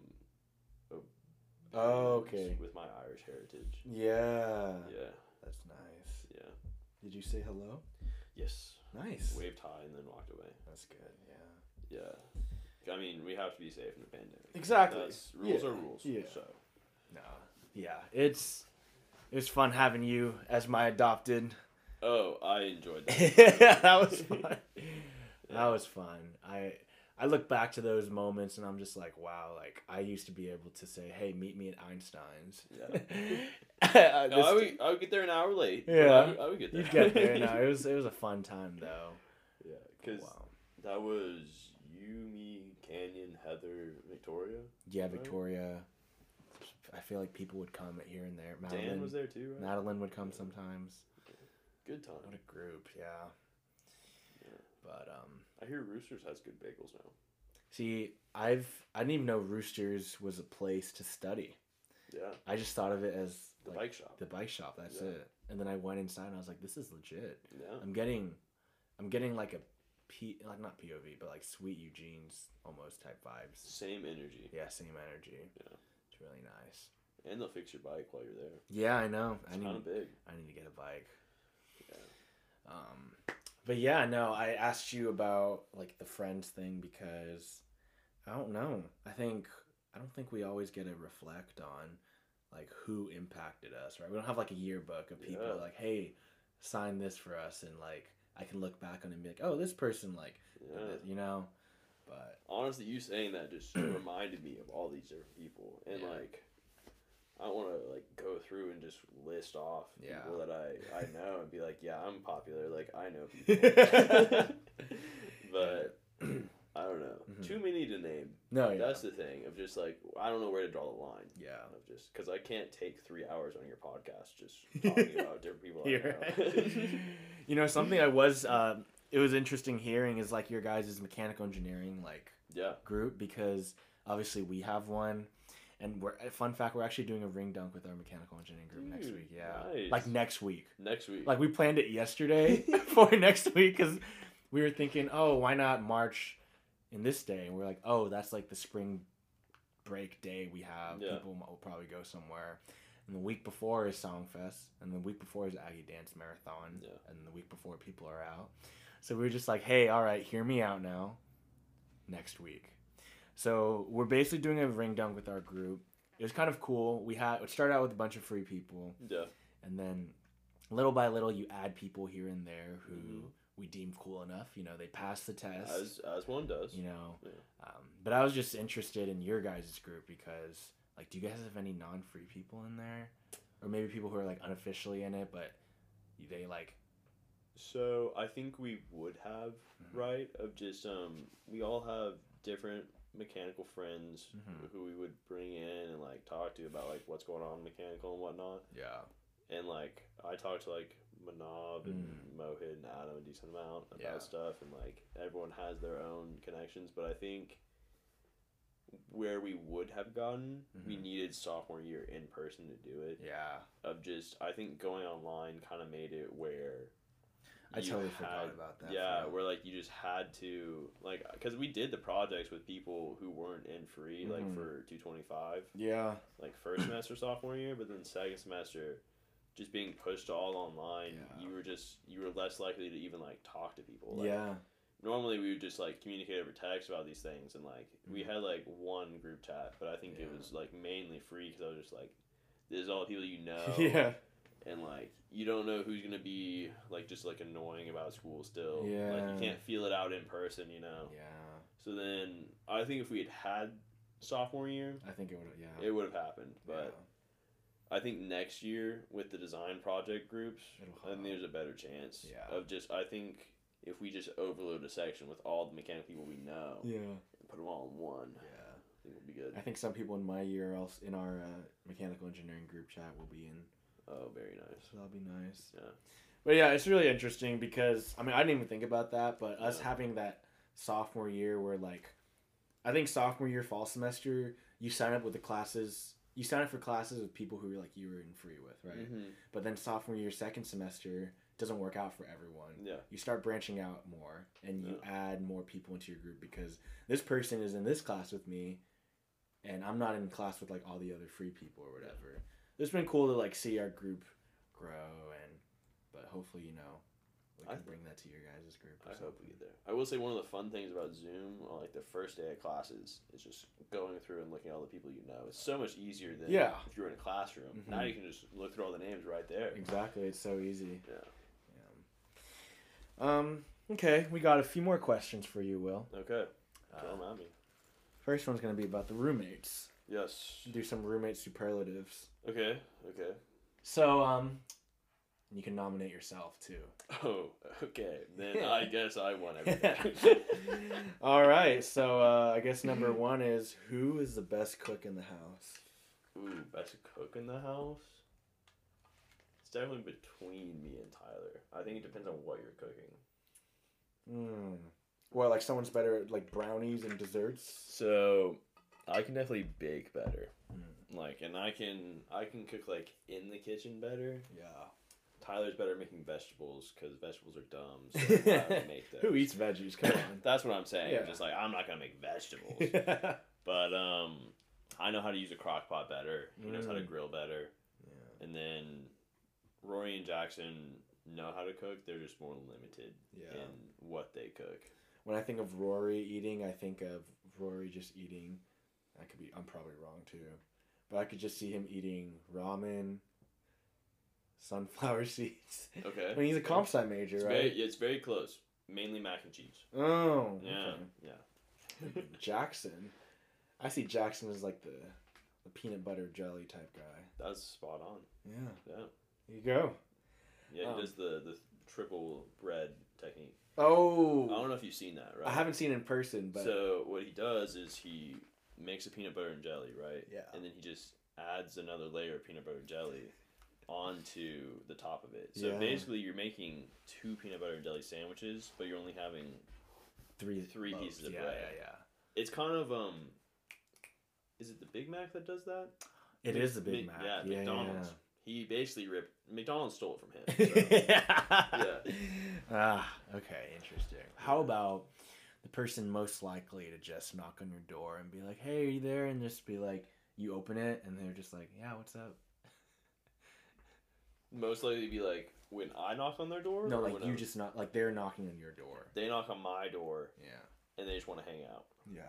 S1: Oh, okay.
S2: With my Irish heritage.
S1: Yeah.
S2: Yeah.
S1: That's nice.
S2: Yeah.
S1: Did you say hello?
S2: Yes.
S1: Nice.
S2: Waved hi and then walked away.
S1: That's good. Yeah.
S2: Yeah. I mean, we have to be safe in the pandemic.
S1: Exactly.
S2: That's, rules
S1: yeah.
S2: are rules.
S1: Yeah.
S2: So.
S1: No. Yeah. It's it was fun having you as my adopted.
S2: Oh, I enjoyed that.
S1: That was fun. Yeah. That was fun. I I look back to those moments and I'm just like, wow, like I used to be able to say, hey, meet me at Einstein's.
S2: Yeah. no, I, would, I would get there an hour late.
S1: Yeah.
S2: I would, I would get there.
S1: You'd get there. No, it was, it was a fun time, though.
S2: Yeah, because
S1: wow.
S2: that was you, me, Canyon, Heather, Victoria.
S1: Yeah,
S2: right?
S1: Victoria. I feel like people would come here and there. Madeline,
S2: Dan was there, too, right?
S1: Madeline would come sometimes.
S2: Good time.
S1: What a group, yeah.
S2: yeah.
S1: But, um...
S2: I hear Roosters has good bagels now.
S1: See, I've I didn't even know Roosters was a place to study.
S2: Yeah.
S1: I just thought of it as
S2: the
S1: like,
S2: bike shop.
S1: The bike shop, that's
S2: yeah.
S1: it. And then I went inside and I was like, this is legit.
S2: Yeah.
S1: I'm getting I'm getting like a P like not P O V, but like Sweet Eugene's almost type vibes.
S2: Same energy.
S1: Yeah, same energy.
S2: Yeah.
S1: It's really nice.
S2: And they'll fix your bike while you're there.
S1: Yeah, I know.
S2: It's
S1: I need
S2: kind of big.
S1: I need to get a bike.
S2: Yeah.
S1: Um But yeah, no, I asked you about like the friends thing because I don't know. I think I don't think we always get to reflect on like who impacted us, right? We don't have like a yearbook of people
S2: yeah.
S1: like, hey, sign this for us, and like I can look back on it and be like, oh, this person like,
S2: yeah.
S1: did this, you know. But
S2: honestly, you saying that just reminded me of all these different people, and
S1: yeah.
S2: like. I want to like go through and just list off
S1: yeah.
S2: people that I, I know and be like, yeah, I'm popular. Like I know people, but I don't know.
S1: Mm-hmm.
S2: too many to name.
S1: No, yeah.
S2: That's the thing of just like I don't know where to draw the line.
S1: Yeah.
S2: Of just because I can't take three hours on your podcast just talking about different people. I know.
S1: You know, something I was um, it was interesting hearing is like your guys' mechanical engineering like
S2: yeah
S1: group, because obviously we have one. And we're fun fact, we're actually doing a ring dunk with our mechanical engineering group
S2: Dude,
S1: next week. Yeah,
S2: nice.
S1: like next week.
S2: Next week.
S1: Like we planned it yesterday for next week because we were thinking, oh, why not March in this day? And we're like, oh, that's like the spring break day we have.
S2: Yeah.
S1: People will probably go somewhere. And the week before is Songfest, and the week before is Aggie Dance Marathon,
S2: yeah.
S1: and the week before people are out. So we were just like, hey, all right, hear me out now. Next week. So we're basically doing a ring dunk with our group. It was kind of cool. We had it started out with a bunch of free people.
S2: Yeah.
S1: And then little by little you add people here and there who
S2: mm-hmm.
S1: we deem cool enough. You know, they pass the test.
S2: As as one does.
S1: You know.
S2: Yeah.
S1: Um, but I was just interested in your guys' group because, like, do you guys have any non-free people in there? Or maybe people who are, like, unofficially in it, but they, like...
S2: So, I think we would have, mm-hmm. right? Of just, um, we all have different mechanical friends mm-hmm. who we would bring in and like talk to about like what's going on mechanical and whatnot.
S1: Yeah.
S2: And like I talked to like Manav and
S1: mm.
S2: Mohit and Adam a decent amount about
S1: yeah.
S2: stuff, and like everyone has their own connections, but I think where we would have gotten mm-hmm. we needed sophomore year in person to do it.
S1: Yeah.
S2: Of just I think going online kind of made it where
S1: I totally had, forgot about that.
S2: Yeah, where like you just had to like because we did the projects with people who weren't in free mm-hmm. like for two twenty-five.
S1: Yeah. Like
S2: first semester sophomore year, but then second semester, just being pushed all online, yeah. you were just you were less likely to even like talk to people. Like,
S1: yeah.
S2: Normally we would just like communicate over text about these things, and like mm-hmm. we had like one group chat, but I think yeah. it was like mainly free because I was just like, this is all the people you know.
S1: Yeah.
S2: And like you don't know who's gonna be like just like annoying about school still.
S1: Yeah.
S2: Like you can't feel it out in person, you know.
S1: Yeah.
S2: So then I think if we had had sophomore year,
S1: I think it would have. Yeah.
S2: It would have happened, but
S1: yeah.
S2: I think next year with the design project groups, I think there's a better chance.
S1: Yeah.
S2: Of just I think if we just overload a section with all the mechanical people we know.
S1: Yeah.
S2: And put them all in one.
S1: Yeah.
S2: I think it'll be good.
S1: I think some people in my year else in our uh, mechanical engineering group chat will be in.
S2: Oh, very nice.
S1: So that'll be nice.
S2: Yeah.
S1: But yeah, it's really interesting because, I mean, I didn't even think about that, but
S2: yeah.
S1: us having that sophomore year where, like, I think sophomore year, fall semester, you sign up with the classes, you sign up for classes with people who, like, you were in free with, right?
S2: Mm-hmm.
S1: But then sophomore year, second semester, doesn't work out for everyone.
S2: Yeah.
S1: You start branching out more, and you
S2: yeah.
S1: add more people into your group because this person is in this class with me, and I'm not in class with, like, all the other free people or whatever. Yeah. It's been cool to like see our group grow, and but hopefully you know we can bring that to your guys' group.
S2: I hope we get there. I will say one of the fun things about Zoom on like the first day of classes is just going through and looking at all the people you know. It's so much easier than
S1: yeah.
S2: if you were in a classroom. Mm-hmm. Now you can just look through all the names right there.
S1: Exactly, it's so easy.
S2: Yeah.
S1: yeah. Um. Okay, we got a few more questions for you, Will.
S2: Okay.
S1: Uh,
S2: Throw them at me.
S1: First one's gonna be about the roommates.
S2: Yes.
S1: Do some roommate superlatives.
S2: Okay, okay.
S1: So, um, you can nominate yourself, too.
S2: Oh, okay. Then I guess I won everything.
S1: All right, so uh, I guess number one is, who is the best cook in the house?
S2: Ooh, best cook in the house? It's definitely between me and Tyler. I think it depends on what you're cooking.
S1: Hmm. Well, like someone's better at, like, brownies and desserts?
S2: So... I can definitely bake better,
S1: mm.
S2: like, and I can I can cook like in the kitchen better.
S1: Yeah.
S2: Tyler's better at making vegetables because vegetables are dumb. So I have to make those.
S1: Who eats veggies? Come on.
S2: That's what I'm saying.
S1: Yeah.
S2: Just like I'm not gonna make vegetables, but um, I know how to use a crock pot better. He knows mm. how to grill better.
S1: Yeah.
S2: And then Rory and Jackson know how to cook. They're just more limited
S1: yeah.
S2: in what they cook.
S1: When I think of Rory eating, I think of Rory just eating. I could be. I'm probably wrong too, but I could just see him eating ramen, sunflower seeds.
S2: Okay.
S1: I mean, he's a comp sci major,
S2: it's
S1: right?
S2: Very, it's very close. Mainly mac and cheese.
S1: Oh.
S2: Yeah.
S1: Okay.
S2: Yeah.
S1: Jackson, I see Jackson as like the, the peanut butter jelly type guy.
S2: That's spot on.
S1: Yeah.
S2: Yeah.
S1: There you go.
S2: Yeah, he
S1: um,
S2: does the the triple bread technique.
S1: Oh.
S2: I don't know if you've seen that, right?
S1: I haven't seen it in person, but
S2: So what he does is he makes a peanut butter and jelly, right?
S1: Yeah.
S2: And then he just adds another layer of peanut butter and jelly onto the top of it. So
S1: Yeah.
S2: basically, you're making two peanut butter and jelly sandwiches, but you're only having
S1: three
S2: three
S1: loaves.
S2: pieces of
S1: yeah,
S2: bread.
S1: Yeah, yeah,
S2: It's kind of um. Is it the Big Mac that does that?
S1: It is the Big
S2: Mc-
S1: Mac.
S2: Yeah,
S1: Yeah,
S2: McDonald's.
S1: yeah.
S2: He basically ripped. McDonald's stole it from him. So.
S1: yeah. Ah, okay, interesting. How about the person most likely to just knock on your door and be like, "Hey, are you there?" And just be like, you open it, and they're just like, "Yeah, what's up?"
S2: Most likely to be like when I knock on their door.
S1: No,
S2: or
S1: like
S2: when
S1: you
S2: I'm-
S1: just not like they're knocking on your door.
S2: They knock on my door
S1: Yeah.
S2: and they just want to hang out.
S1: Yeah.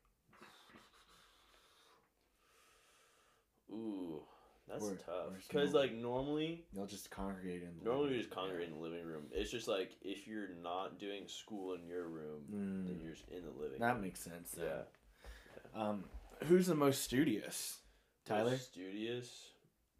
S2: Ooh, that's
S1: Or-
S2: tough.
S1: or
S2: Because
S1: small.
S2: like normally,
S1: They'll just congregate in. The
S2: normally
S1: living
S2: we just
S1: room.
S2: congregate in the living room. It's just like if you're not doing school in your room,
S1: Mm.
S2: then you're just in the living.
S1: That
S2: room.
S1: makes sense. Then.
S2: Yeah.
S1: Um, who's the most studious? Tyler.
S2: Most studious.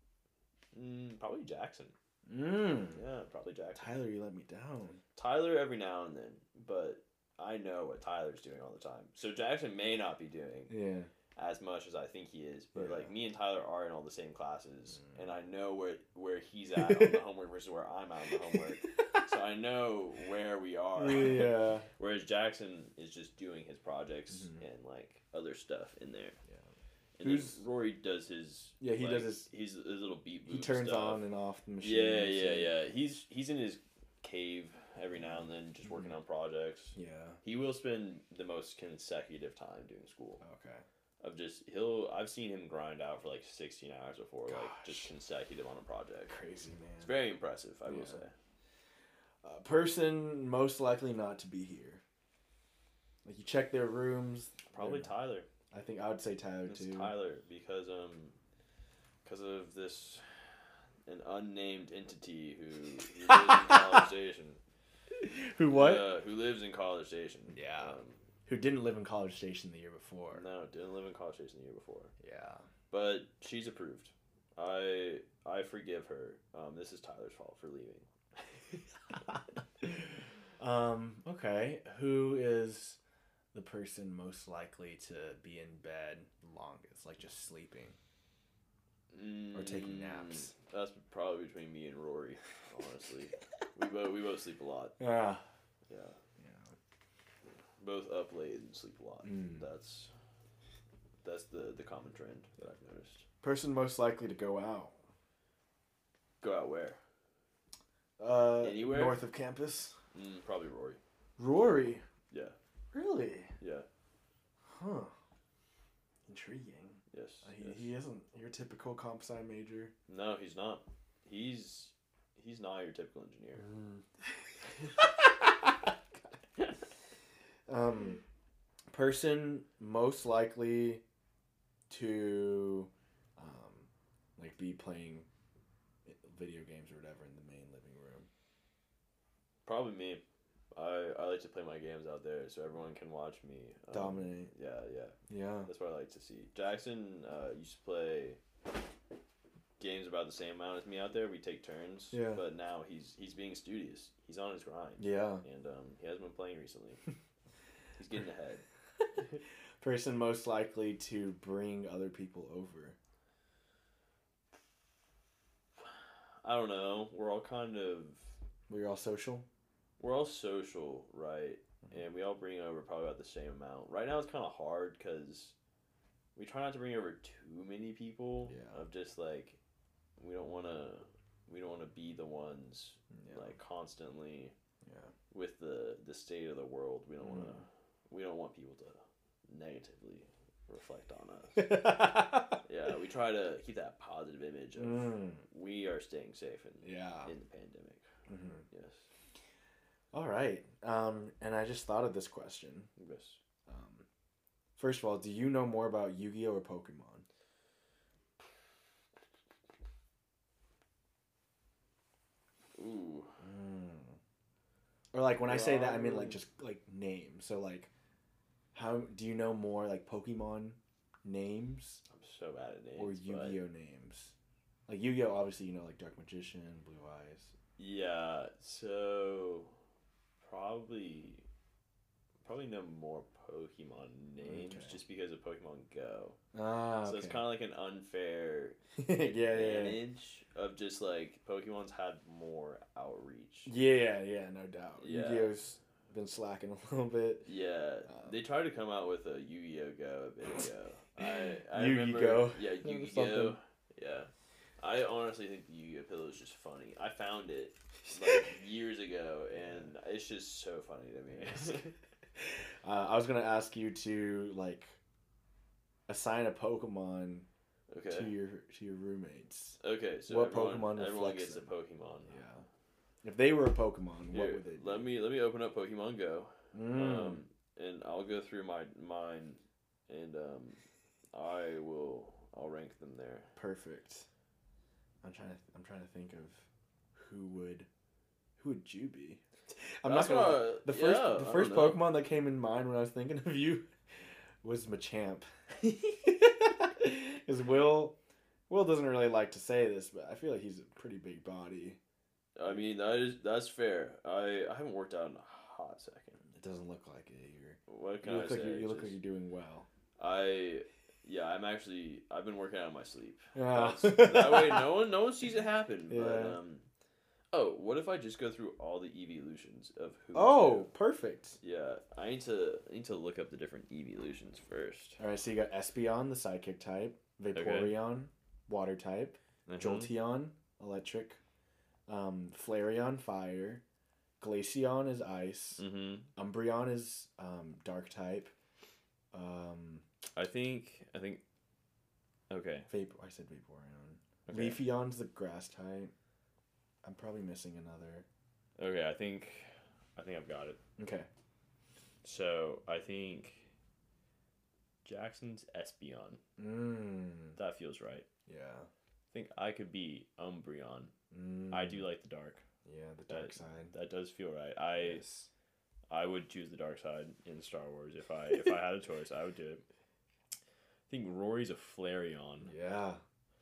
S2: Mm, probably Jackson.
S1: Mm.
S2: Yeah, probably Jackson.
S1: Tyler, you let me down.
S2: Tyler every now and then, but I know what Tyler's doing all the time. So Jackson may not be doing
S1: Yeah.
S2: as much as I think he is, but
S1: Yeah.
S2: like me and Tyler are in all the same classes,
S1: Mm.
S2: and I know where where he's at on the homework versus where I'm at on the homework. So I know where we are.
S1: Yeah.
S2: Whereas Jackson is just doing his projects
S1: Mhm.
S2: and like other stuff in there.
S1: Yeah.
S2: And
S1: Who's-
S2: then Rory does his
S1: Yeah, he
S2: like,
S1: does his-
S2: he's his little beat
S1: He
S2: boot
S1: turns
S2: stuff.
S1: on and off the machine.
S2: Yeah, yeah, yeah. He's he's in his cave every now and then, just working on projects.
S1: Yeah.
S2: He will spend the most consecutive time doing school.
S1: Okay.
S2: Of just he'll I've seen him grind out for like sixteen hours before, like
S1: Gosh.
S2: just consecutive on a project.
S1: Crazy man.
S2: It's very impressive, I will
S1: Yeah.
S2: say.
S1: Uh, person most likely not to be here. Like you check their rooms.
S2: Probably
S1: they're-
S2: Tyler.
S1: I think I would say Tyler
S2: It's
S1: too.
S2: Tyler because um because of this an unnamed entity who, who lives in College Station.
S1: Who what?
S2: Uh, who lives in College Station?
S1: Yeah.
S2: Um,
S1: Who didn't live in College Station the year before?
S2: no, didn't live in College Station the year before.
S1: Yeah.
S2: But she's approved. I I forgive her. Um, this is Tyler's fault for leaving.
S1: um. Okay. Who is the person most likely to be in bed longest, like just sleeping? Or taking naps.
S2: Mm, That's probably between me and Rory. Honestly, we both we both sleep a lot.
S1: Yeah.
S2: Yeah,
S1: Yeah.
S2: both up late and sleep a lot.
S1: Mm.
S2: That's that's the the common trend that I've noticed.
S1: Person most likely to go out.
S2: Go out where?
S1: Uh,
S2: Anywhere?
S1: north of campus.
S2: Mm, probably Rory.
S1: Rory.
S2: Yeah,
S1: Really?
S2: yeah,
S1: Huh. Intriguing.
S2: yes.
S1: Uh, he,
S2: yes.
S1: he isn't your typical comp sci major.
S2: No, he's not. He's he's not your typical engineer.
S1: um, person most likely to, um, like be playing video games or whatever in the main living room.
S2: Probably me. I, I like to play my games out there so everyone can watch me um,
S1: Dominate.
S2: Yeah, yeah.
S1: Yeah.
S2: That's what I like to see. Jackson uh, used to play games about the same amount as me out there. We take turns.
S1: Yeah.
S2: But now he's he's being studious. He's on his grind.
S1: Yeah.
S2: And um, he hasn't been playing recently. He's getting ahead.
S1: Person most likely to bring other people over.
S2: I don't know. We're all kind of
S1: We're all social.
S2: we're all social, right? And we all bring over probably about the same amount. Right now it's kind of hard because we try not to bring over too many people.
S1: Yeah.
S2: Of just like we don't want to we don't want to be the ones
S1: Yeah.
S2: like constantly
S1: Yeah.
S2: with the the state of the world. We don't want to
S1: Mm.
S2: we don't want people to negatively reflect on us. Yeah, we try to keep that positive image of
S1: Mm.
S2: we are staying safe in
S1: Yeah.
S2: in the pandemic.
S1: Mhm.
S2: Yes.
S1: All right. Um, and I just thought of this question.
S2: Yes.
S1: Um, first of all, do you know more about Yu-Gi-Oh or Pokemon?
S2: Ooh.
S1: Mm. Or like when I say that, I mean like
S2: Probably.
S1: just like names. So like, how do you know more like Pokemon names
S2: I'm so bad at names.
S1: or
S2: but-
S1: Yu-Gi-Oh names? Like Yu-Gi-Oh, obviously you know like Dark Magician, Blue Eyes.
S2: Yeah, so probably probably know more Pokemon names
S1: Okay.
S2: just because of Pokemon Go.
S1: Ah,
S2: So
S1: okay.
S2: it's kind of like an unfair
S1: yeah, yeah,
S2: advantage of just like Pokemon's had more outreach.
S1: yeah, yeah, no doubt.
S2: Yeah.
S1: Yu-Gi-Oh's been slacking a little bit.
S2: Yeah,
S1: Um,
S2: they tried to come out with a Yu-Gi-Oh Go a bit ago. I I
S1: Yu-Gi-Go.
S2: remember, yeah,
S1: That was
S2: Yu-Gi-Go.
S1: something.
S2: Yeah, I honestly think the Yu-Gi-Oh pillow is just funny. I found it like years ago, and it's just so funny to me.
S1: uh, I was gonna ask you to like assign a Pokemon
S2: Okay.
S1: to your to your roommates.
S2: Okay, so
S1: What
S2: everyone,
S1: Pokemon
S2: everyone
S1: reflects
S2: gets a
S1: them?
S2: Pokemon.
S1: Yeah. If they were a Pokemon,
S2: Here,
S1: what would they be?
S2: let me let me open up Pokemon Go,
S1: Mm.
S2: um, and I'll go through my mine, and um, I will I'll rank them there.
S1: Perfect. I'm trying to I'm trying to think of who would who would you be? I'm
S2: That's
S1: not gonna
S2: not-
S1: lie. The first
S2: yeah,
S1: the
S2: I
S1: first
S2: don't know.
S1: Pokemon that came in mind when I was thinking of you was Machamp. Because Will Will doesn't really like to say this, but I feel like he's a pretty big body.
S2: I mean that is that's fair. I, I haven't worked out in a hot second.
S1: It doesn't look like it. You're,
S2: What can
S1: you
S2: I
S1: look like
S2: say?
S1: you're, you look
S2: Just-
S1: like you're doing well.
S2: I yeah, I'm actually I've been working out in my sleep.
S1: Yeah.
S2: That's- that way no one no one sees it happen. But
S1: Yeah.
S2: um oh, what if I just go through all the evolutions of who?
S1: Oh, perfect.
S2: Yeah, I need to I need to look up the different evolutions first.
S1: All right, so you got Espeon, the psychic type, Vaporeon, water type,
S2: Mhm.
S1: Jolteon, electric, um, Flareon, fire, Glaceon is ice,
S2: Mhm.
S1: Umbreon is um, dark type, um,
S2: I think I think. Okay.
S1: Vapor. I said Vaporeon.
S2: Okay.
S1: Leafeon's the grass type. I'm probably missing another.
S2: Okay, I think I think I've got it.
S1: Okay.
S2: So I think Jackson's Espeon.
S1: Mm,
S2: That feels right.
S1: yeah.
S2: I think I could be Umbreon.
S1: Mm,
S2: I do like the dark.
S1: Yeah, the dark
S2: that-
S1: side.
S2: That does feel right. I
S1: Yes.
S2: I would choose the dark side in Star Wars if I if I had a choice. I would do it. I think Rory's a Flareon.
S1: Yeah.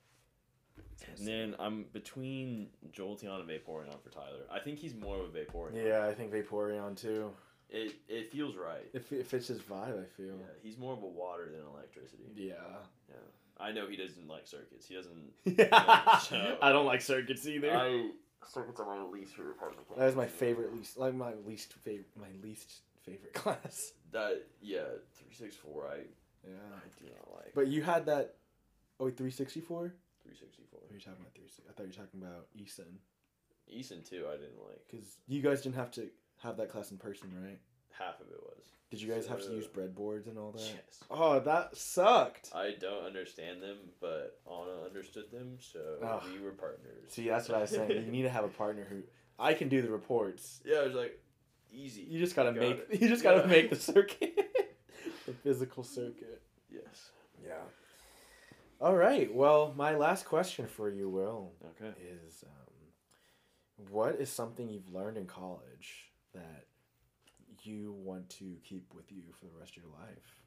S2: And then I'm between Jolteon and Vaporeon for Tyler. I think he's more of a Vaporeon.
S1: Yeah, I think Vaporeon too.
S2: It it feels right.
S1: If it fits his vibe, I feel.
S2: Yeah, he's more of a water than electricity.
S1: Yeah.
S2: Yeah. I know he doesn't like circuits. He doesn't.
S1: Yeah.
S2: so-
S1: I don't like circuits either.
S2: I circuits are my least favorite part of the
S1: that was my favorite least, like my least favorite, my least favorite class.
S2: That yeah, three six four. I
S1: Yeah.
S2: I do not like.
S1: But you had that. Oh, three sixty four.
S2: three sixty four.
S1: What are you talking about? Three sixty. I thought you were talking about Eason,
S2: Eason too. I didn't like.
S1: because you guys didn't have to have that class in person, right?
S2: Half of it was.
S1: Did you guys have to
S2: So-
S1: use breadboards and all that?
S2: Yes.
S1: Oh, that sucked.
S2: I don't understand them, but Anna understood them, so
S1: Ugh.
S2: we were partners.
S1: See, that's what I was saying. You need to have a partner who I can do the reports.
S2: Yeah, I was like, easy.
S1: You just gotta
S2: Got
S1: make.
S2: it.
S1: You just gotta
S2: Yeah.
S1: make the circuit, the physical circuit.
S2: Yes.
S1: Yeah. All right. Well, my last question for you, Will,
S2: Okay.
S1: is um, what is something you've learned in college that you want to keep with you for the rest of your life?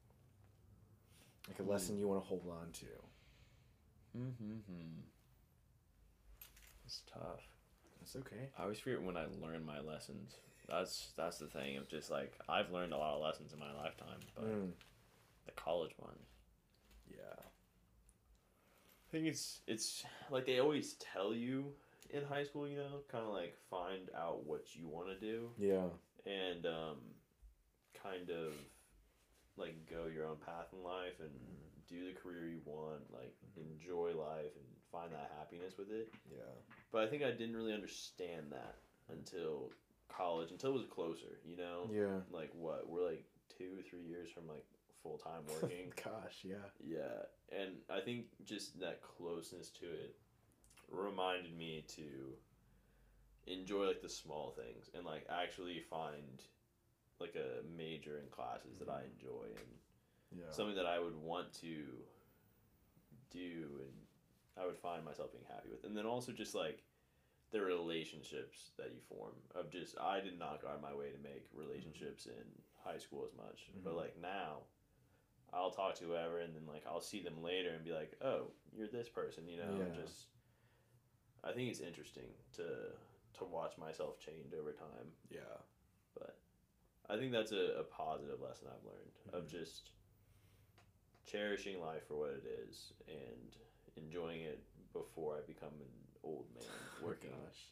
S1: Like a
S2: Hmm.
S1: lesson you want to hold on to.
S2: Mm-hmm. It's tough.
S1: That's okay.
S2: I always forget when I learn my lessons. That's that's the thing of just like I've learned a lot of lessons in my lifetime, but
S1: Mm,
S2: the college ones.
S1: yeah.
S2: I think it's it's like they always tell you in high school, you know, kind of like find out what you want to do
S1: Yeah.
S2: and um, kind of like go your own path in life and do the career you want, like enjoy life and find that happiness with it.
S1: Yeah.
S2: But I think I didn't really understand that until college, until it was closer, you know?
S1: Yeah.
S2: Like what? We're like two, three years from like full time working.
S1: Gosh, yeah.
S2: Yeah, and I think just that closeness to it reminded me to enjoy like the small things and like actually find like a major in classes that I enjoy and
S1: Yeah.
S2: something that I would want to do and I would find myself being happy with. And then also just like the relationships that you form of just I did not go out of my way to make relationships in high school as much.
S1: Mhm.
S2: But like now I'll talk to whoever and then like I'll see them later and be like, "Oh, you're this person," you know,
S1: Yeah.
S2: just I think it's interesting to to watch myself change over time.
S1: Yeah.
S2: But I think that's a, a positive lesson I've learned mm-hmm. of just cherishing life for what it is and enjoying it before I become an old man working.
S1: Oh gosh.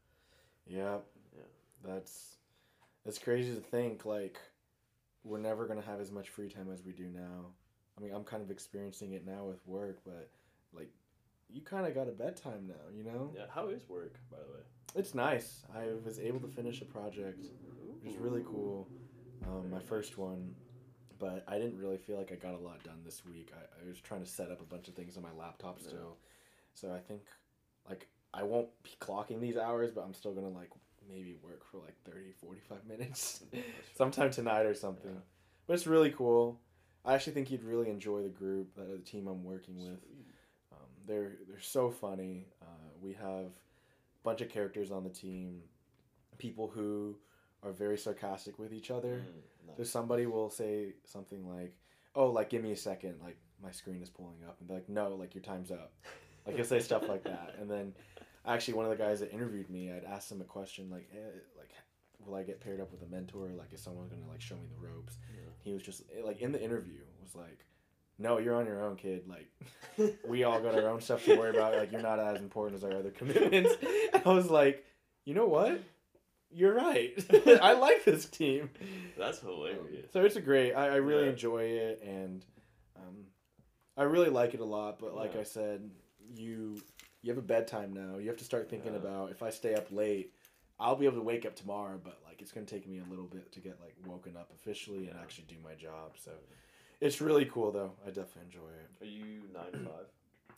S1: Yeah. Yeah. That's it's crazy to think like we're never gonna have as much free time as we do now. I mean, I'm kind of experiencing it now with work, but like you kind of got a bedtime now, you know?
S2: Yeah. How is work, by the way?
S1: It's nice. I was able to finish a project, which is really cool. Um, my first one, but I didn't really feel like I got a lot done this week. I, I was trying to set up a bunch of things on my laptop still. Yeah. So I think, like, I won't be clocking these hours, but I'm still going to, like, maybe work for, like, thirty, forty-five minutes sometime tonight or something. Yeah. But it's really cool. I actually think you'd really enjoy the group, uh, the team I'm working with. Um, they're, they're so funny. Uh, we have a bunch of characters on the team, people who are very sarcastic with each other. Mm, nice. So somebody will say something like, oh, like, give me a second, like, my screen is pulling up. And be like, no, like, your time's up. Like, he'll say stuff like that. And then, actually, one of the guys that interviewed me, I'd asked him a question, like, eh, like, will I get paired up with a mentor? Like, is someone going to, like, show me the ropes? Yeah. He was just, like, in the interview, was like, no, you're on your own, kid. Like, we all got our own stuff to worry about. Like, you're not as important as our other commitments. And I was like, you know what? You're right. I like this team.
S2: That's hilarious.
S1: So it's a great. I, I really yeah. enjoy it, and um, I really like it a lot. But like yeah. I said, you you have a bedtime now. You have to start thinking yeah. about if I stay up late, I'll be able to wake up tomorrow. But like it's gonna take me a little bit to get like woken up officially yeah. and actually do my job. So it's really cool though. I definitely enjoy it.
S2: Are you nine to five?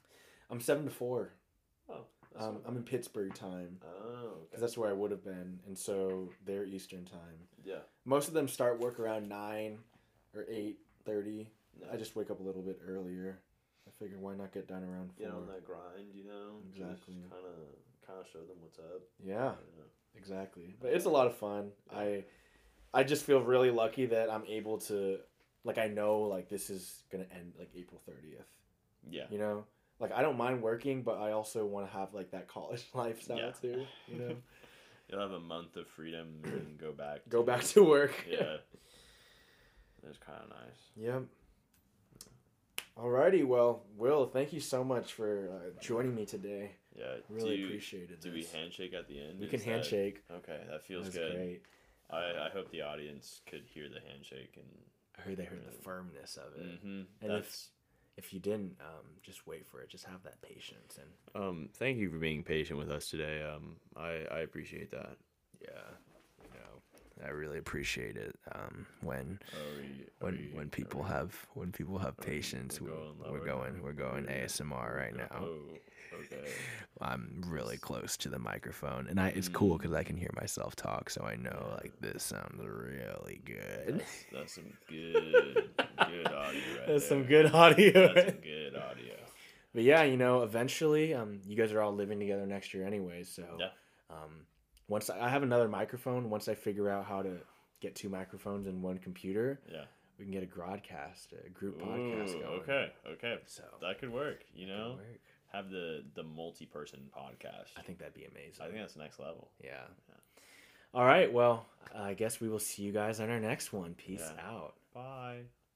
S1: I'm seven to four.
S2: Oh.
S1: Um, I'm in Pittsburgh time.
S2: Oh, okay.
S1: Because that's where I would have been, and so they're Eastern time.
S2: Yeah.
S1: Most of them start work around nine or eight thirty. Nice. I just wake up a little bit earlier. I figure why not get done around four.
S2: Get on that grind, you know.
S1: Exactly.
S2: Kind of, kind of show them what's up.
S1: Yeah. yeah. Exactly. But it's a lot of fun. Yeah. I, I just feel really lucky that I'm able to, like, I know like this is gonna end like April thirtieth.
S2: Yeah.
S1: You know. Like, I don't mind working, but I also want to have, like, that college lifestyle, yeah. too, you know?
S2: You'll have a month of freedom and go back to
S1: Go back to work.
S2: Yeah. It's kind of nice.
S1: Yep. Alrighty, well, Will, thank you so much for uh, joining me today.
S2: Yeah.
S1: Really
S2: do you,
S1: appreciate it.
S2: Do we handshake at the end?
S1: We can handshake.
S2: That, okay, that feels
S1: That's
S2: good.
S1: Great.
S2: I, I hope the audience could hear the handshake. and.
S1: I heard they heard the firmness of it.
S2: Mm-hmm.
S1: And That's... if... If you didn't, um, just wait for it. Just have that patience. And
S2: um, thank you for being patient with us today. Um, I, I appreciate that.
S1: Yeah, you know, I really appreciate it. Um, when
S2: we,
S1: when
S2: we,
S1: when people
S2: we,
S1: have when people have patience, we're going we're going, we're going A S M R right now.
S2: Oh, okay.
S1: I'm really close to the microphone, and I it's cool because I can hear myself talk, so I know like this sounds really good.
S2: That's, that's some good good audio right
S1: That's
S2: there.
S1: some good audio.
S2: That's some good audio.
S1: But yeah, you know, eventually, um, you guys are all living together next year anyway, so
S2: yeah.
S1: um, once I, I have another microphone, once I figure out how to get two microphones in one computer,
S2: yeah,
S1: we can get a broadcast, a group
S2: Ooh,
S1: podcast going.
S2: Okay, okay,
S1: so
S2: that could work. You know.
S1: Could work.
S2: Have the, the multi-person podcast.
S1: I think that'd be amazing.
S2: I think that's next level.
S1: Yeah. yeah. All right. Well, I guess we will see you guys on our next one. Peace yeah. out.
S2: Bye.